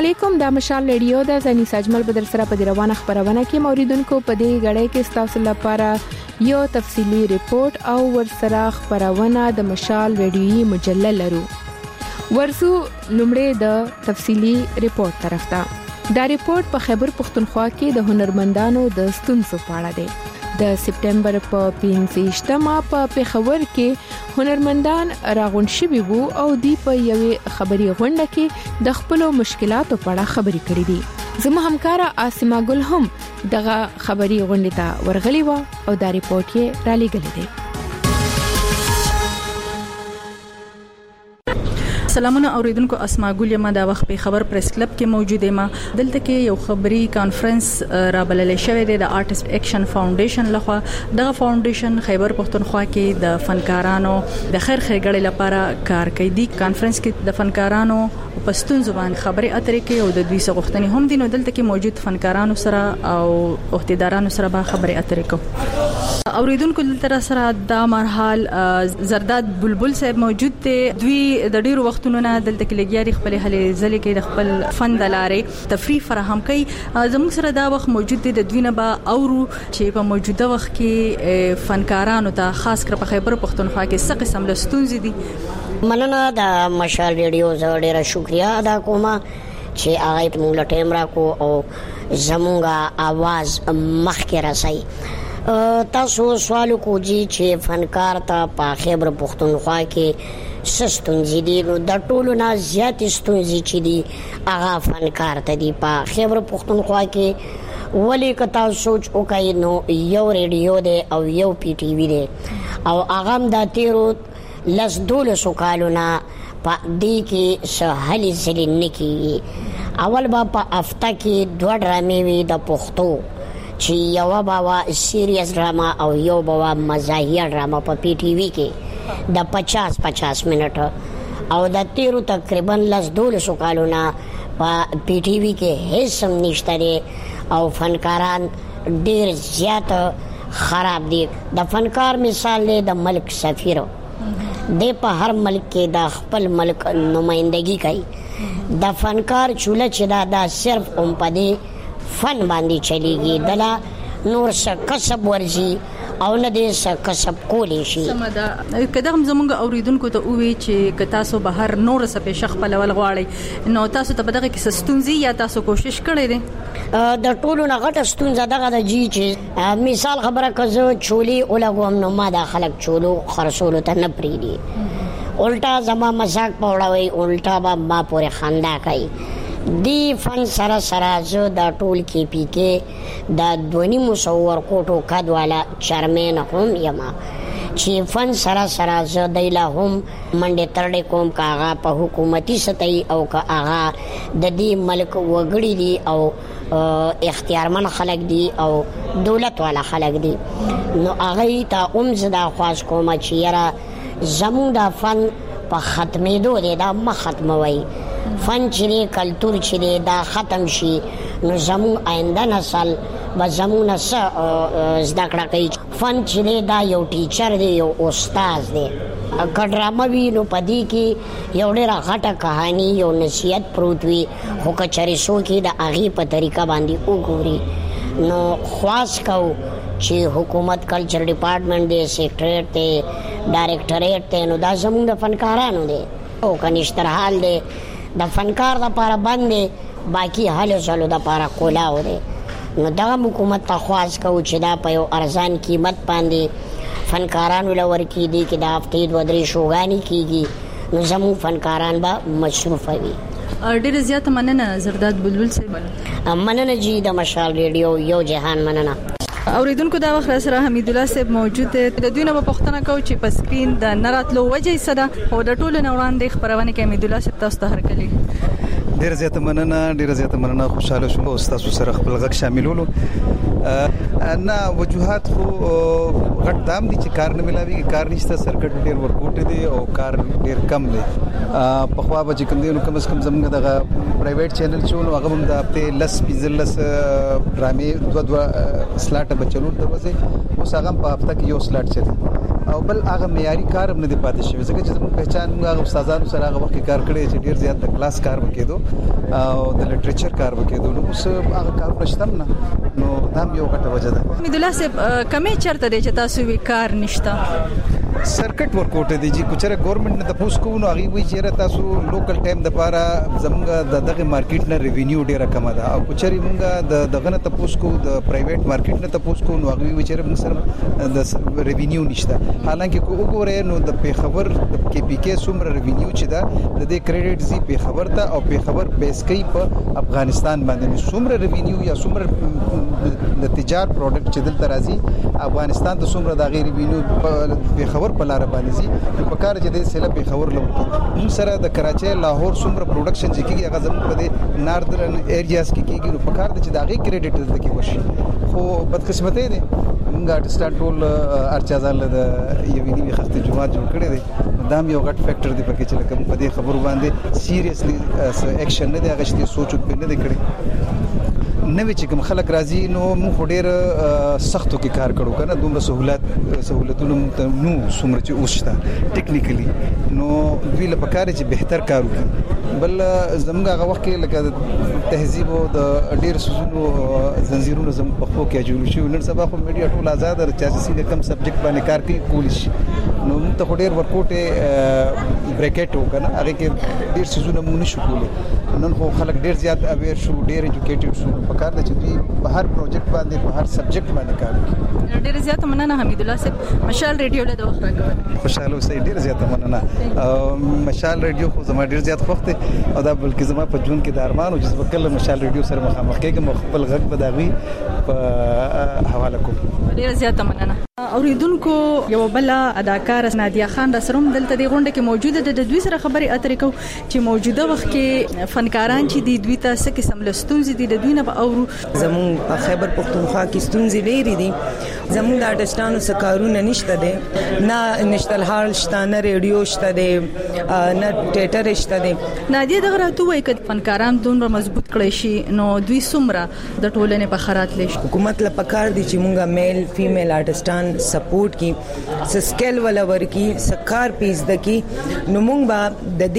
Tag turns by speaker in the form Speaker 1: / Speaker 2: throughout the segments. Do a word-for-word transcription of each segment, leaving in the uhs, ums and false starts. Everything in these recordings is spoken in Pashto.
Speaker 1: علیکم، دا مشال ریډیو د زنی سجمل بدر سره په روانه خبرونه کې موریدونکو په دې غړې کې تاسو لپاره یو تفصیلی ریپورت او ورسره خبرونه د مشال ریډیوي مجله لرو. ورسو لومړی د تفصیلی ریپورت طرف ته. دا ریپورت په خیبر پختونخوا کې د هنرمندانو د ستونزو په اړه دی. د سپټمبر په پنځه په پېښور کې هنرمندان راغونډ شوي وو او دی په یوې خبري غونډه کې د خپل مشکلاتو په اړه خبرې کړې دي. زموږ همکارا آسما ګل هم دغه خبري غونډه ته ورغلی و او دا ریپورت یې را لېږلی دی.
Speaker 2: سلامونه اوریدونکو، اسما ګل یم دا وخت په خبر پریس کلب کې موجود یم. دلته کې یو خبري کانفرنس را بللې شوې ده د آرټست اکشن فاونډیشن لخوا. دغه فاونډیشن خیبر پختونخوا کې د فنکارانو د خیر ښېګړې لپاره کار کوي. د کانفرنس کې د فنکارانو په ستونزو باندې خبرې اترې کوي او د دوی څخه غوښتنې هم دي. نو دلته کې موجود فنکارانو سره او عہدیدارانو سره به خبرې اترې کوو. اوریدونکو دلته سره دا مرحال زرداد بلبل صاحب موجود دي. دوی د ډیرو وختونو نه دلته کې لګیاري خپل هلې ځلې کې د خپل فن د لارې تفریح فراهم کوي. زموږ سره دا وخت موجود دي. د دوی نه به اورو چې په موجوده وخت کې فنکارانو ته خاص کر په خیبر پختونخوا کې څه قسم له ستونزې دي.
Speaker 3: مننه د مشال ریډیو زه ډیره شکریا ادا کوم چې هغه موږ له ټیم راکو او زموږه आवाज مخکې راسي. تاسو سوال کوجی چې فنکار ته په خیبر پختونخوا کې سستونزې دي. نو د ټولو نه زیات ستونزې چې دي هغه فنکار ته دي په خیبر پختونخوا کې. ولې که تاسو سوچ وکړئ نو یو ریډیو دی او یو پی ټی وی دی او هغه هم د تیرو لس دولسو کالو نه په دې کې څه هلې ځلې نه کېږي. اول به په هفته کې دوه ډرامې وي د پښتو چې یو به سیریس ډراما او یو به مزاحیه ډراما په پی ټی وی کې د پچاس پچاس منټه او د تیرو تقریبا لس دولسو کالو نه په پی ټی وی کې هیڅ هم نشته دی او فنکاران ډیر زیات خراب دي. د فنکار مثال دی د ملک سفیر دی. په هر ملک کې د خپل ملک نمائندګي کوي. د فنکار چوله چې دا دا صرف هم په دې فن باندې چلیږي. دلا نور څه کسب ورزي او نه دې څه کسب کولی شي.
Speaker 2: سمدا کله هم زمونږ اوریدونکو ته وی چې که تاسو بهر نور څه په شخ په لول غواړي نو تاسو ته بدغه کې ستونزې یا تاسو کوشش کړی دی.
Speaker 3: د ټولو نه غټه ستونزه دغه د جی چې مثال خبره کوزه چولی ولګوم نو ما د خلک چولو خرصولو ته نه پریدي. الټا زما مزاق پوړوي، الټا با ما پورې خندا کوي. دی فن سره سره زه د ټول کې پی کې د دونی مصور کوټو کډوالا چرمن هم یما چې فن سره سره زه دایلا هم منډه ترډه کوم کاغه په حکومتي سطحي او کاغه د دې ملک وګړي دي او اختیارمن خلک دي او دولت والا خلک دي. نو هغه ته هم زدا خواص کوم چې یاره زموږ د فن په ختمېدو دی دا ما ختموي. فن چې کلتور چې دا ختم شي نو زموږ آینده نسل به زموږ نه څه زده کړه کوي. فن چې دا یو ټیچر دی، یو استاد دی. که ډرامه وي نو په دې کې یو ډېره غټه کهاني یو نصیحت پروت وي خو که چېرې څوک د هغې په طریقه باندې وګوري نو خواص کوو چې حکومت کلچر ډپارټمنټ دی، سیکریټریټ دی، ډایرکټریټ دی، نو دا زموږ د فنکارانو دی او که نشترحال دی د فنکار دپاره بند دی، باقي هلو ځلو دپاره کولاو دی. نو دغه حکومت ته خواص کوو چې دا په یو ارزان قیمت باندې فنکارانو له ورکړي دي چې د هفتې دوه درې شوګانې کېږي نو زموږ فنکاران به مصروفه وي.
Speaker 2: ډېره زیاته مننه زرداد بلبل صاحب.
Speaker 3: مننه جی د مشال ریډیو یو جهان مننه.
Speaker 2: اوریدونکو دا وخت سره حمید الله صاحب موجود دی. د دوی نه په پښتنه کو چې په سکرین د نراتلو وجه یې صدا او د ټولو نه وړاندې خبرونه کې حمید الله صاحب تاسو ته هرکلی.
Speaker 4: ډیر زیاته مننه ډیر زیاته مننه خوشاله شوم او تاسو سره خپل غږ شاملولو. نه وجوهات خو غټ دام دي چې کار نه ملاوي، کار نشته، سرکټ ډیر ورکوټ دي او کار ډیر کم دي. په خوا به چې کوم دي نو کم از کم زموږ دغه پرایویټ چینل چې نو هغه هم د هفته لس پنځلس ډرامې دوه دوه سلاټ به چلول ته وځي. اوس هغه په هفته کې یو سلاټ چلی او بل هغه معیاري کار هم نه دی پاتې شوی ځکه چې زموږ پہچان موږ هغه استادانو سره هغه وخت کار کړی چې ډیر زیات د کلاس کار وکړو او د لټریچر کار وکړو نو اوس هغه کار نشته نه نو دا یو غټه وجه ده.
Speaker 2: حمید الله صاحب کمې چرته دی چې تاسو وی کار نشته
Speaker 4: سرکټ ورکوټ دی چې کوچره ګورنمنت نه تاسو کو نو هغه وی چې تاسو لوکل ټایم د پاره زموږ د دغه مارکیټ نه ریوینیو ډیره کم ده او کوچري موږ د دغه نه تاسو کو د پرایویټ مارکیټ نه تاسو کو نو هغه وی چې موږ سره د ریوینیو نشته حالانکه کو وګوره نو د پیښور د کې پی کې څومره ریوینیو چې ده د دې کریډټ زی پیښور ته او پیښور بیس کوي په افغانستان باندې څومره ریوینیو یا څومره د تجارت پروډکټ چې دلته راځي افغانستان ته څومره د غیر ریوینیو په پیښور په لار باندې زی په کار چې د سیله پیښور لور موږ سره د کراچۍ لاهور څومره پروډکشن چې کیږي هغه زموږ په دې ناردرن ایریاز کې کیږي نو په کار د چې د غیر کریډټ دلته کې وشي خو بدقسمتۍ ده موږ آرټسټان ټول ارچازان له یوې نیمه خسته جماعت جوړ کړی دی دا یو غټ فیکٹر دی پکې چې لکه په دې خبرو باندې سیریسلی اکشن نه دی هغه چې سوچ په نه دی کړی نوې چې کوم خلک راځي نو موږ ډېر سختو کې کار کړو کنه دومره سہولت سہولتونو نو څومره چې اوسته ټیکنیکلی نو دوی له پکاره چې بهتر کار وکړي بل زموږ هغه وخت کې لکه تهذیب او د ډېر سوزونو زنجیرونو زم په خو کې جوړ شو نن سبا خو میډیا ټول آزاد او چې سیده کم سبجیکټ باندې کار کوي کولی شي نو موږ ته ډېر ورکوټه بریکټ وکنه هغه کې ډېر سوزونه موږ نشو کولی نن خو خلک ډېر زیات اویر شو ډېر ایجوکیټډ شو په کار د چې دوی په هر پروجیکټ باندې په هر سبجیکټ باندې کار کوي.
Speaker 2: ډېر زیات مننه حمید الله صاحب مشال ریډیو له وخت راکړه
Speaker 4: خوشاله اوسئ ډېر زیات مننه مشال ریډیو خو زما ډېر زیات خوښ دی او دا بلکې زما په جون کې د ارمان او جذبه کله مشال ریډیو سره مخامخ کېږم خپل غږ به داغي په حواله کوم.
Speaker 2: ډېر زیات مننه. اوریدونکو یو بل اداکار نادیه خان را سره دلته د غونډه کې موجوده ده د دوی سره خبرې اترې کو چې موجوده وخت کې فنکاران چې د دوی ته څه قسم لستونزې دي د دوی نه به اورو.
Speaker 5: زمون په خیبر پختونخوا کې ستونزې ډېرې دي زمون د آرټسټانو سکارونه نشته دي نه نشتل حال شته نه ریډیو شته دي نه ټیټر شته دي.
Speaker 2: نادیه دغه راته وایي چې فنکاران دومره مضبوط کړي شي نو دوی څومره د ټولنې په خرات لشي.
Speaker 5: حکومت له پکار دي چې مونږه میل فیمیل آرټسټان سپورټ کی سکل ولا ورکی سکار پیس دکی نو مونږ با د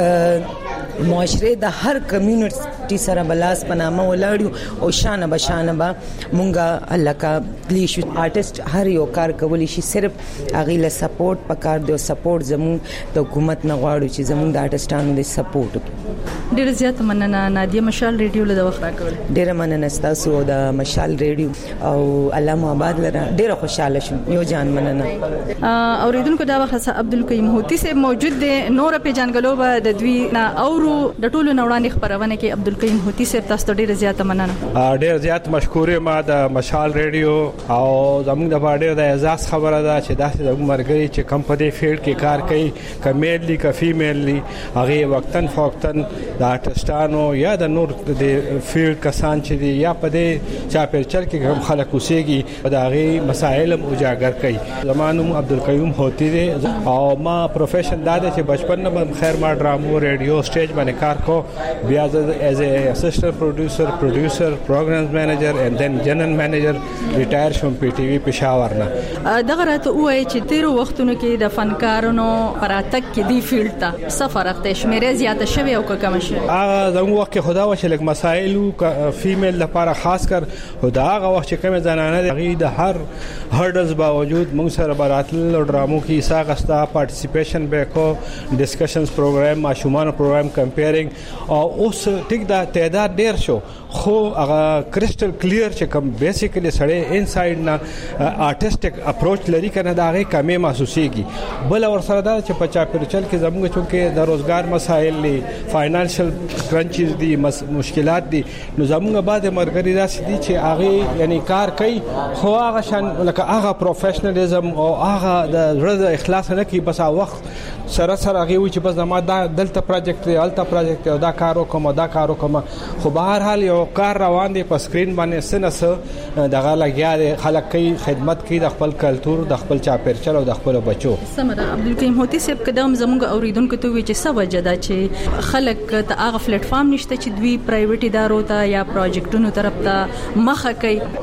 Speaker 5: دې معاشره د هر کمیونټي سره بلاس پنامه ولاړو او شانه بشانه با مونږه الله کا لیش آرټست هر یو کار کولی شي صرف اغه له سپورټ پکار دی او سپورټ زمون د حکومت نه غواړو چې زمون د آرټستانو د سپورټ وکړي.
Speaker 2: ډیر زیات مننه نادیه مشال ریډیو له وخت راکول.
Speaker 5: ډیر مننه تاسو د مشال ریډیو او علامه آباد لره ډیر خوشاله شوم یو جان مننه.
Speaker 2: اوریدونکو دا وخت عبدالقیوم هوتی صاحب موجود دی نور په جانګلو به د دوی نه اورو د ټولو نوړاندې خبرونه کې عبدالقیوم هوتی صاحب تاسو ډیر زیات مننه.
Speaker 6: ډیر زیات مشکور ما د مشال ریډیو او زموږ د باډر د اعزاز خبره ده چې داسې د مرګري چې کم په دې فیلډ کې کار کوي کمیل دي کا فیمیل دي هغه وقتن فوقتن د آرټسټانو یا د نور د فیلډ کسان چې دي یا په دې چا پرچل کې کوم خلک اوسېږي دا هغه مسائل هم اجاگر کوي. زمانو عبدالقیوم هوتی دي او ما پروفیشن دا چې بچپن نه خیر ما ډرامو ریډیو سټیج باندې کار کو بیا ایز ا اسسټنټ پروډوسر پروډوسر پروګرامز مینیجر اینڈ دین جنرل مینیجر ریټایر شوم پی ټی وی پېښور نه.
Speaker 2: دغه راته وایي چې تیرو وختونو کې د فنکارانو پراتک کې دی فیلډ ته سفر اخته شمیره زیاته شوی او کم شوی.
Speaker 6: هغه زموږ وخت کې خدا وشي لکه مسائل فیمیل لپاره خاص کر خدا هغه وخت چې کوم زنانه دي د هر هرډز باوجود موږ سره براتل او ډرامو کې ساغستا پارټیسیپیشن به کو ډسکشنز پروګرام ماشومان پروګرام کمپیرینګ او اوس ټیک دا تعداد ډیر شو خو هغه کرسټل کلیر چې کوم بیسیکلی سړی انساید نه آرټسټک اپروچ لري کنه دا هغه کمی محسوسيږي. بل اور سره دا چې پچا پرچل کې زموږ چونکه د روزګار مسائل دي فاینانشل کرنچز دي مشکلات دي نو زموږ بعد مرګري راسي دي چې هغه یعنی کار کوي خو هغه شان لکه هغه پروفیشنالیزم او هغه د رضا اخلاص نه کوي بس هغه وخت سره سره هغه وي چې بس ما دا دلته پروجیکټ دی الته پروجیکټ او دا کارو کوم دا کارو کوم خو بهر حال یو کار روان دی په سکرین باندې سنس دغه لګیا دی خلک کوي خدمت کوي د خپل کلچر د خپل چاپیرچل او د خپل بچو.
Speaker 2: سمره عبدالقیوم هوتی صاحب قدم زموږ اوریدونکو ته وی چې څه وجه ده چې خلک ته هغه پلیټ فارم نشته چې دوی پرایویټ ادارو ته یا پروجیکټونو طرف ته مخه کوي.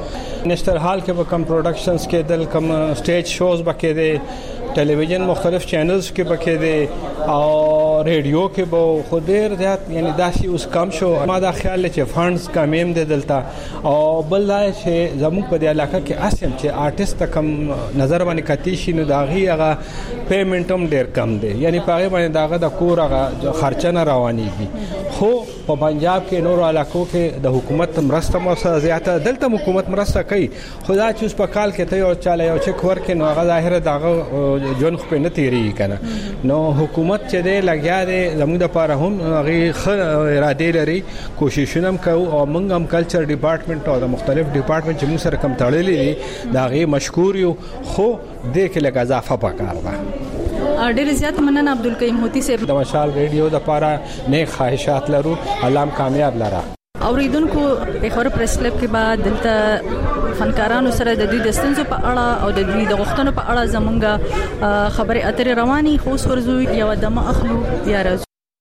Speaker 6: نشتر حال کې به کم پروډکشنز کې دل کم سټیج شوز بکې دي ټلویزیون مختلف چینلز کې بکې دي او ریډیو کې به خو ډیر زیات یعنی داسې اوس کم شو. ما دا خیال چې فندز کمیم دي دلته او بل دا چې زموږ په دې علاقه کې اسیم چې آرټیست کم نظر باندې کتی شي نو دا غي هغه پیمنټ هم ډیر کم دی یعنی په هغه باندې داغه د کور هغه خرچه نه روانيږي. خو په پنجاب کې نور علاقو کې د حکومت مرسته مو سره زیاته دلته حکومت مرسته کوي خدا چې اوس په کال کې ته یو چاله یو چک ورکې نو هغه ظاهر داغه جون خو نه تیری کنه نو حکومت چې دی لګیا دی زموږ لپاره هم هغه اراده لري کوششونه هم کوي او موږ هم کلچر ډپارټمنټ او د مختلف ډپارټمنټ چې موږ سره کم تړلې دي دا غي مشکور یو خو دې کې لږه اضافه پکار ده.
Speaker 2: ډېر زیات مننه عبدالکریم هوتی صاحب
Speaker 6: د مشال ریډیو د لپاره نیک خواهشات لرو الله کامیاب لره.
Speaker 2: اوریدونکو په خبر پریس کلب کې بعد دلته فنکارانو سره د دوی د ستونزو په اړه او د دوی د غوښتنو په اړه زمونږه خبرې اترې رواني خو ورزو یو دمه اخلو یا راځو.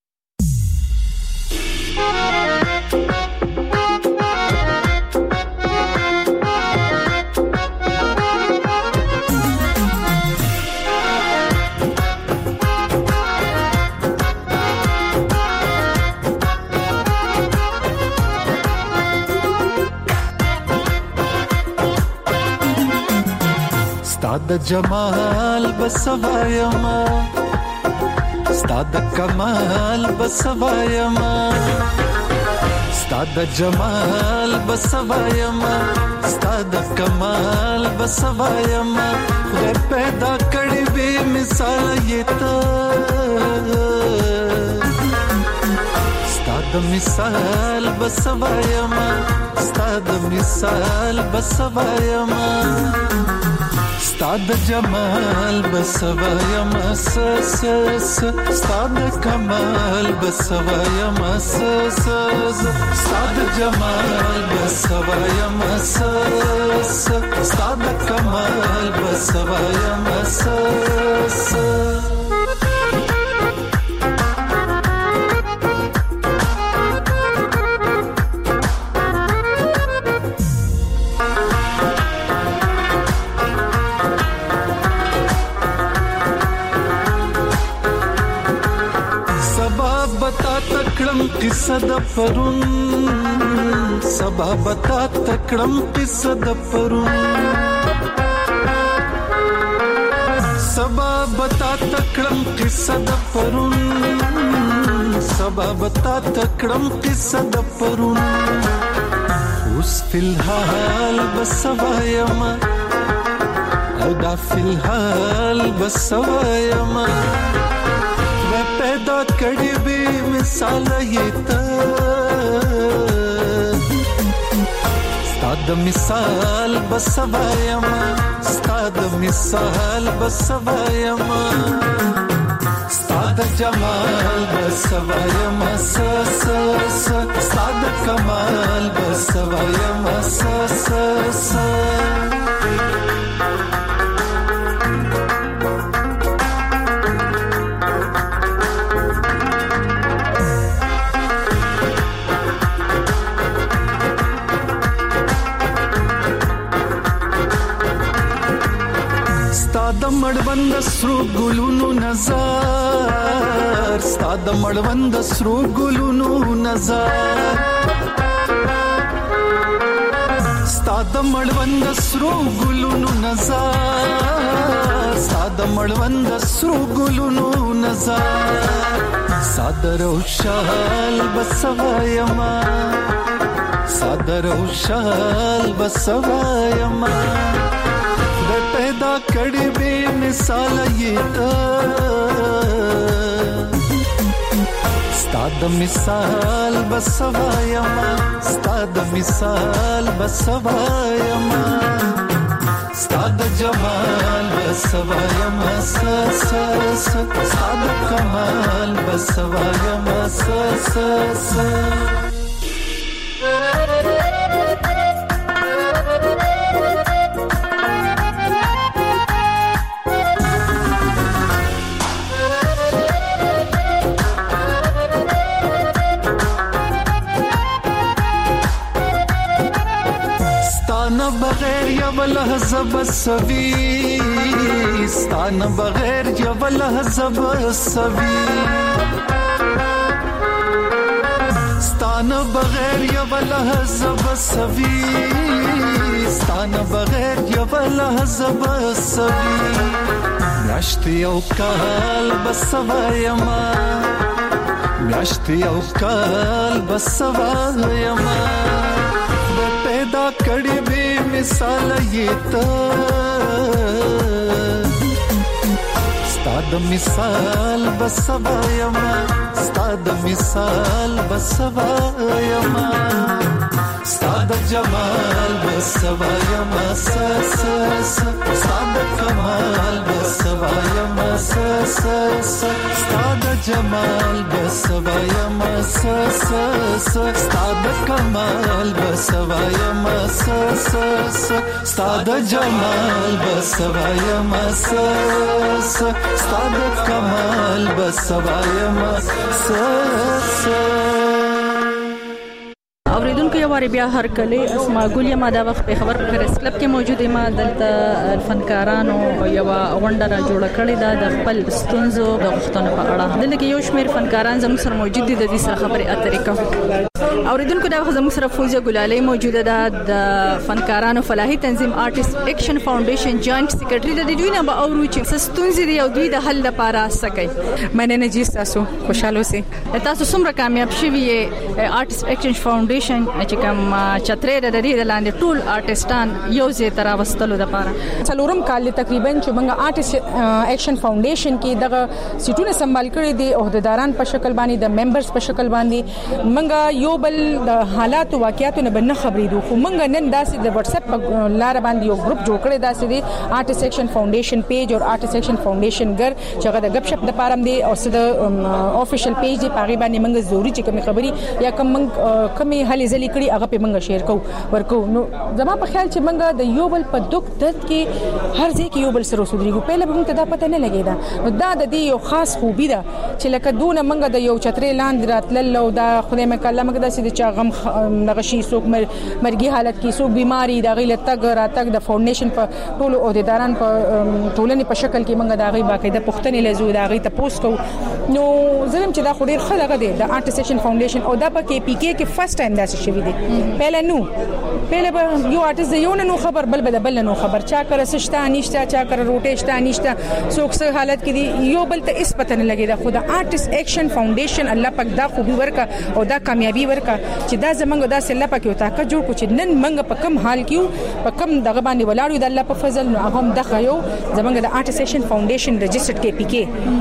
Speaker 7: د جمال بسوایما ستاد کمال بسوایما ستاد جمال بسوایما ستاد کمال بسوایما خدای پیدا کړی به مثال یتا ستاد مثال بسوایما ستاد مثال بسوایما ستاد جمال بسوایم اس اس ستاد کمال بسوایم اس اس ستاد جمال بسوایم اس اس ستاد کمال بسوایم اس اس. قصه د پرون سبا بتا تکړم قصه د پرون سبا بتا تکړم قصه د پرون سبا بتا تکړم قصه د پرون اوس فلحال بسوایم او دا فلحال بسوایم پیدا کړي به مثال یتا ستاد مثال بسوایم ستاد مثال بسوایم ستاد جمال بسوایم اس اس ستاد کمال بسوایم اس اس. مړوند سرو ګلونو نظر ستاد مړوند سرو ګلونو نظر ستاد مړوند سرو ګلونو نظر ستاد مړوند سرو ګلونو نظر صادر او شال بسوایما صادر او شال بسوایما پیدا کړي به مثال یتا ستاد مثال بسوایما ستاد مثال بسوایما ستاد جمال بسوایما س س ستاد کمال بسوایما س س. ستانه بغیر یو لحظه بسوي ستانه بغیر یو لحظه بسوي ستانه بغیر یو لحظه بسوي ستانه بغیر یو لحظه بسوي میاشتې او کال بسوایما میاشتې او کال بسوایما پیدا کړي به مثال یې ته ستاد مثال بسوایما ستاد مثال بسوایما ستاد جمال بسوایما س س س ستاد کمال بسوایما س س س ستاد جمال بسوایما س س س ستاد کمال بسوایما س س س ستاد جمال بسوایما س س ستاد کمال بسوایما س س
Speaker 2: اوریدونکو یو واری بیا هر کله اسماء ګل یم دا وخت په خبر پریس کلب کې موجود یم دلته فنکارانو یو غونډه را جوړه کړې ده د خپل ستونزو د غوښتنو په اړه دلته کې یو شمېر فنکاران زموږ سره موجود دي د دې سره خبرې اترې کوي. اوریدونکو دا وخت زموږ سره فوزیه ګلالۍ موجوده ده د فنکارانو فلاحي تنظیم آرټیست ایکشن فاونډیشن جوائنٹ سیکریټري د دې نه به اورو چې ستونزې دي او دوی د حل لپاره سکي. مننه جی تاسو خوشاله اوسئ. تاسو څومره کامیاب شوي آرټیست ایکشن فاونډیشن چې کوم چترې د دې لاندې ټول آرټیستان یو ځای تر واستلو لپاره
Speaker 8: څلورم کال تقریبا چې موږ آرټیست ایکشن فاونډیشن کې دغه سیټونه سمبال کړي دي عہدیداران په شکل باندې د ممبرز په شکل باندې موږ یو بل د حالات او واقعیاتو نه بنه خبرېدو خو موږ نن داسې د واتس اپ لار باندې یو ګروپ جوړ کړی داسې دی آرټیست ایکشن فاونډیشن پیج او آرټیست ایکشن فاونډیشن ګر چې هغه د غب شپ د پارم دی او د افیشل پیج دی پاغي باندې موږ ضروري چې کوم خبري یا کوم کمی هلي ځلې کړي هغه په موږ شیر کو ورکو. نو زما په خیال چې موږ د یو بل په دک درد کې هر ځای کې یو بل سره وسودريږو په لږ موږ ته دا پته نه لګیدا. نو دا د دې یو خاص خوبي ده چې لکه دونه موږ د یو چترې لاندې راتلل او دا خدای مې کله موږ داسې د چا غم نغشي څوک مرګي حالت کې څوک بيماري دا غي لتګ راتګ د فاونډیشن په ټولو عہدیداران په ټولنې په شکل کې موږ دا غي باقاعده پښتنې لزو دا غي ته پوسټ کو. نو زرم چې دا خو ډیر خلګه دي د آرټیست ایکشن فاونډیشن او دا په کې پی کې کې فرست ټایم داسې شوی دی. پهله نو پهله به یو آرټیست یو نه خبر بل بل بل نه خبر چا کر سشتا نشتا چا کر روټیشتا نشتا څوک څه حالت کې دی یو بل ته اس پته نه لګي دا خو د آرټیست ایکشن فاونډیشن الله پاک دا خوبي ورکا او دا کامیابی ورکا چې دا زمونږ دا سله پکې او طاقت جوړ کو چې نن منګ په کم حال کې په کم دغه باندې ولاړو د الله په فضل نو هغه دغه یو زمونږ د آرټیست ایکشن فاونډیشن رجسټرډ کې پی کې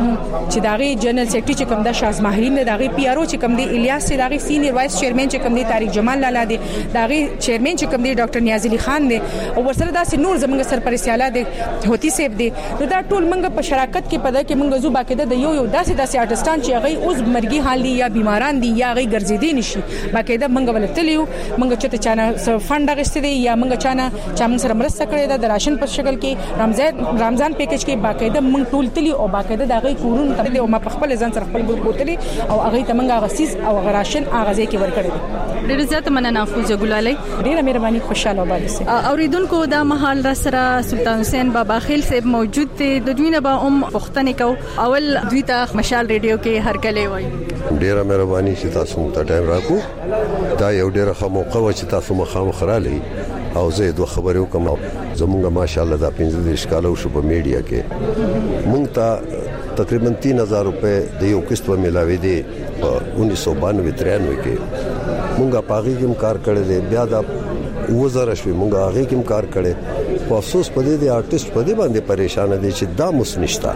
Speaker 8: چې داغي جنرال سیکریټری چې کوم د شاز ماهرین داغي پی ار او چې کوم دی الیاس چې داغي سینیئر وایس چیرمن چې کوم دی طارق جمال لالا دی داغي چیرمن چې کوم دی ډاکټر نیاز علي خان دی او ورسره داسې نور زمونږ سرپرستیاله دی هوتی سیب دی نو دا ټول منګ په شراکت کې پد کې منګ زو باقاعده د یو یو داسې داسې آرټستان چې هغه اوس مرګي حال دي یا بیماران دي یا هغه ګرځېدي نشي باقاعده منګ ولتلیو منګ چې چانه فند غشته دي یا منګ چانه چا موږ سره مرسته کړې ده د راشن په شکل کې رمضان رمضان پیکج کې باقاعده منګ ټول تلی او باقاعده د هغه کورون ته او ما په خپل ځان سره خپل ګروپ بوتلی او هغه ته منګ غسیس او راشن هغه ځای کې ورکړې.
Speaker 2: ډېر زیات مننه فوزیه ګلالۍ.
Speaker 8: ډېر مهرباني خوشاله وباسي.
Speaker 2: اوریدونکو دا مهال را سره سلطان حسین بابا خیل صاحب موجود دي د دوی نه به هم پښتنې کو اول دوی ته مشال ریډیو کې هر کله وای.
Speaker 9: ډېر مهرباني چې تاسو ته ټایم راکو دا یو ډېر ښه موقع و چې تاسو مخامخ رالی او زه دوه خبرې وکم زمونږه ماشاءالله دا پنځه دیش کالو شو په میډیا کې مونږ ته تقریبا तीन हज़ार روپے د یو قسط په ملاوي دي په उन्नीस सौ बानवे तिरानवे کې مونږه پاغي کې کار کړی دی بیا دا وزره شوی مونږه هغه کې کار کړی او افسوس پدې دي آرټیست پدې باندې پریشان دي چې دا مس نشتا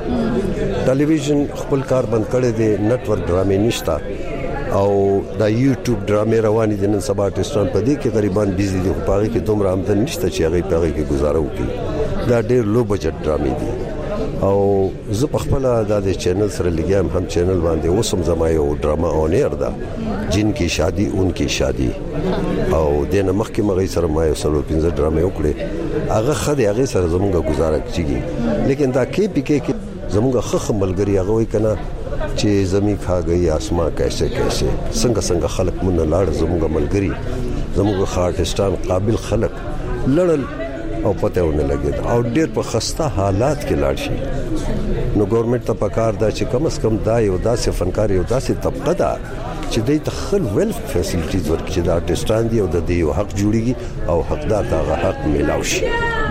Speaker 9: ټلویزیون خپل کار بند کړی دی نتورک ډرامې نشتا او دا یوټیوب ډرامې روانې دي نن سبا آرټیستان پدې کې غریبان بيزي دي خو پاغي کې دومره آمدن نشته چې هغه پاغي کې گزاره وکړي دا ډېر لو بجټ ډرامې دي او زه په خپل د چینل سره لګیام هم چینل باندې اوسم زما یو ډراما اونیر ده جن کی شادي اون کی شادي او دنه مخکې مغې سره ما یو سلو پنځه ډرامې وکړې هغه خدای هغه سره زمونږه گزاره کیږي لیکن دا کې پی کې زمونږه خخ ملګری هغه وای کنه چې زمي کھا گئی اسمان کیسے کیسے څنګه څنګه خلق مون لاړ زمونږه ملګری زمونږه آرټستان قابل خلق لړل او پته ونه لګید او ډیر په خسته حالات کې لاړ شي. نو ګورنمنت ته پکار دا چې کم از کم دا یو داسې فنکار یو داسې طبقه ده چې دوی ته خل ویل فیسیلیټیز ورکړي چې دا آرټسټان دي او د دې یو حق جوړیږي او حقدار ته حق میلاو شي.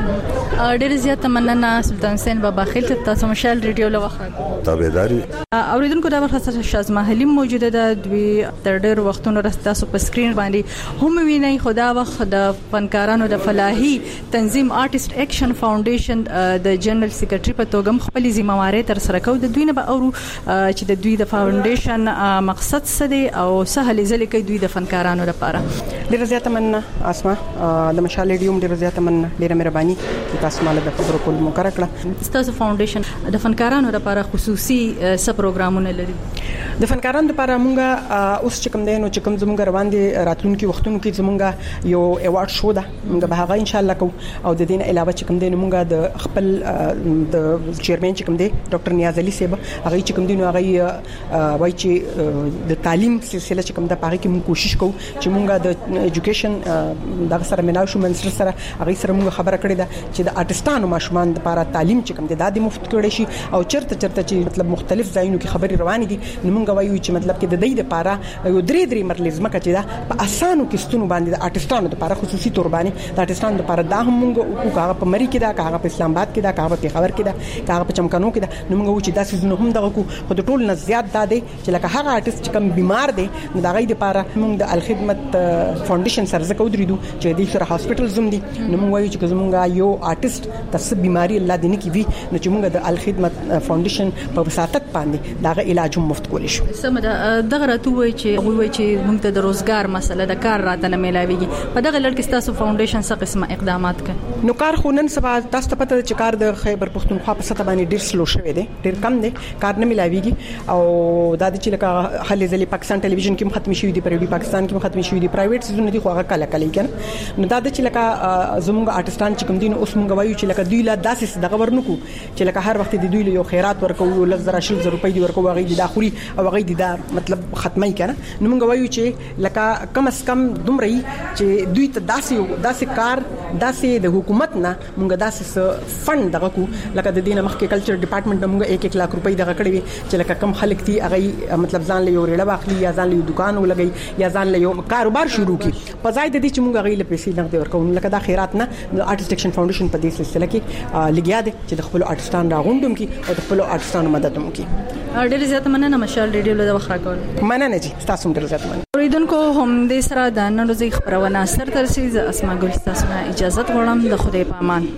Speaker 2: ډېر زیات مننه سلطان حسین بابا خیل ته تاسو مشال ریډیو له وخت
Speaker 9: تابعداري
Speaker 2: اوریدونکو دا ورخصه شازما حلیم موجوده ده دوی تر ډېر وختونو راستاسو په سکرین باندې هم ویني خدا وخت د فنکارانو د فلاحي تنظیم آرټست اکشن فاونډیشن د جنرال سیکریټری په توګه خپل ذمہواری تر سره کوي. د دوی نه به اورو چې د دوی د فاونډیشن مقصد څه دی او سهل ځلې کوي دوی د فنکارانو لپاره.
Speaker 10: ډېر زیات مننه اسما د مشال ریډیو ډېر زیات مننه ډېر مهرباني تاسو مال د خبرو کول مو کار کړه.
Speaker 2: تاسو فاونډیشن د فنکارانو لپاره خصوصي څه پروګرامونه لري؟
Speaker 10: د فنکارانو لپاره مونږه اوس چې کوم دی نو چې کوم زمونږ روان دي راتلونکي وختونو کې زمونږ یو ایوارډ شو ده مونږ به هغه ان شاء الله کو او د دین علاوه چې کوم دی نو مونږه د خپل د چیرمن چې کوم دی ډاکټر نیاز علي صاحب هغه چې کوم دی نو هغه وایي چې د تعلیم سلسله چې کوم د پاره کې مونږ کوشش کوو چې مونږه د ایجوکیشن د سره ملاو شو منسټر سره هغه سره مونږ خبره کړې ده چې د آرټستانو ماشومان لپاره تعلیم چې کوم دی د مفت کړي شي او چرته چرته چې مطلب مختلف ځایونو کې خبري روان دي نو مونږ وایو چې مطلب کې د دې لپاره یو درې درې مرلې زمکه چې دا په اسانو کیستونو باندې د آرټستانو لپاره خصوصي تور باندې د آرټستانو لپاره دا هم مونږ او هغه په مری کې دا هغه په اسلام آباد کې دا هغه په پیښور کې دا هغه په چمکانو کې دا نو مونږ چې دا سيزونه هم دغه کو خو د ټول نه زیات دا دی چې لکه هغه آرټست چې کم بیمار دی نو دا غي لپاره مونږ د الخدمت فاونډیشن سره زکو درېدو چې د سره هاسپټل زم دي نو مونږ وایو چې زمونږ یو آرټست تاسو بیماری الله دې نه کی وي نو چې مونږ د الخدمت فاونډیشن په وساتت باندې دا علاج هم مفت کولی شو.
Speaker 2: سم دا دغه راته وای چې هغه وای چې موږ ته د روزګار مسله د کار راته نه ملاويږي په دغه لړ کې تاسو فاونډیشن څه قسمه اقدامات کوي؟
Speaker 10: نو کار خو نن سبا تاسو ته پته چې کار د خیبر پختونخوا په سطح باندې ډیر سلو شوی دی ډیر کم دی کار نه ملاويږي او دا د چې لکه حل ځلې پاکستان ټلویزیون کې ختم شوی دی پر ریډیو پاکستان کې ختم شوی دی پرایویټ سيزونه دي خو هغه کله کله کېنه نو دا د چې لکه زموږ آرټستان چې کوم دین اوس مونږ وایو چې لکه دوی لا داسې دغه ورنکو چې لکه هر وخت د دوی له یو خیرات ورکو لږ زره شل زره روپۍ دی ورکو هغه د داخلي او هغه د دا مطلب ختمي کنه نو مونږ وایو چې لکه کم اس کم دومره چې دوی ته داسې داسې کار داسې د حکومت نه مونږ داسې فند دغه کو لکه د دینه مخکې کلچر ډپارټمنټ مونږ یک یک لک روپۍ دغه کړی چې لکه کم خلک دي هغه مطلب ځان له یو ریړه واخلي یا ځان له دکان ولګي یا ځان له یو کاروبار شروع کی په ځای د دې چې مونږ غوښله پیسې نه ورکو لکه دا خیرات نه آرټست اکشن فاونډیشن په دې سلسله کې لګیا دي چې د خپل آرټستان راغونډم کی او د خپل آرټستانو مدد هم کی.
Speaker 2: ډېر زیات مننه مشال ریډیو له وخت راکول.
Speaker 10: مننه جی تاسو ډېر زیات مننه.
Speaker 2: اوریدونکو هم دې سره د نن ورځې خبرونه سر ترسي ز اسما ګل تاسو نه اجازه غواړم د خدای په امان.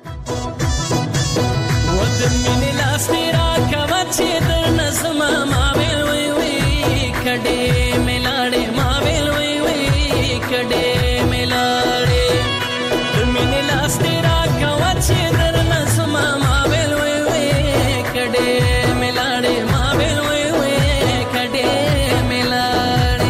Speaker 2: ودن من الاسرا کما چې در نظم ما وی وی وی کډې ملاړې ما وی وی وی کډې ملاړې من الاسرا کما چې در نظم ما وی وی وی کډې ملاړې ما وی وی وی کډې ملاړې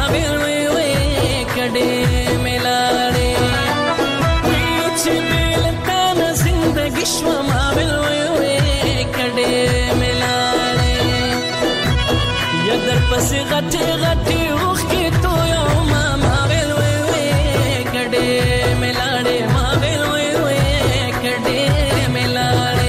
Speaker 11: Kade melade, we uchi mel پس غټي غټي اوخ کې تو یو ما ما ویل وې وې کډې ملاړې ما ویل وې وې کډې ملاړې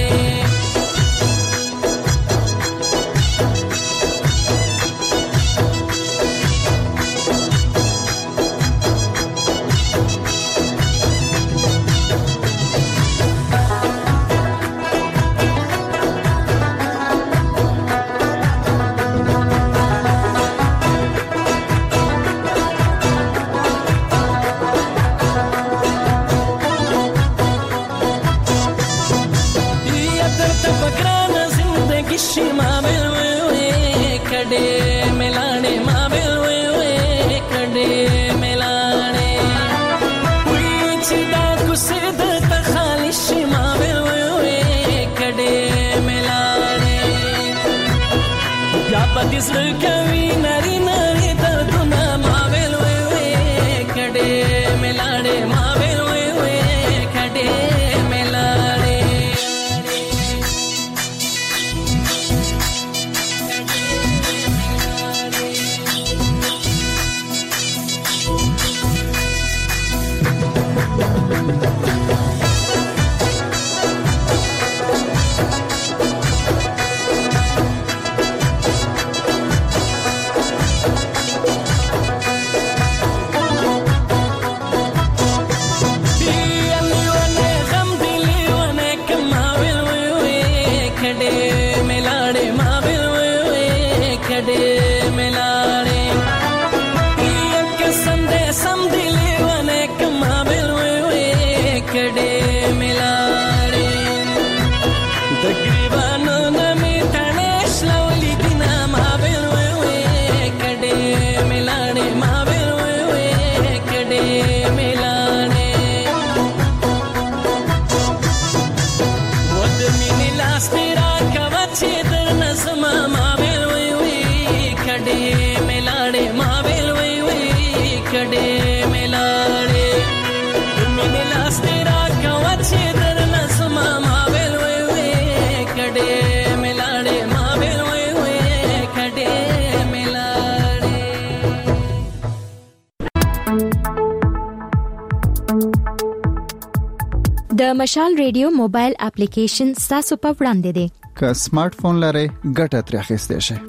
Speaker 11: Isra kavi nari nari darduna mavel we we kade milade mavel we we kade milade
Speaker 12: د مشال ریډیو موبایل اپلیکیشن تاسو په وړاندې دی
Speaker 13: که سمارټ فون لرئ ګټه ترې اخیستئ شئ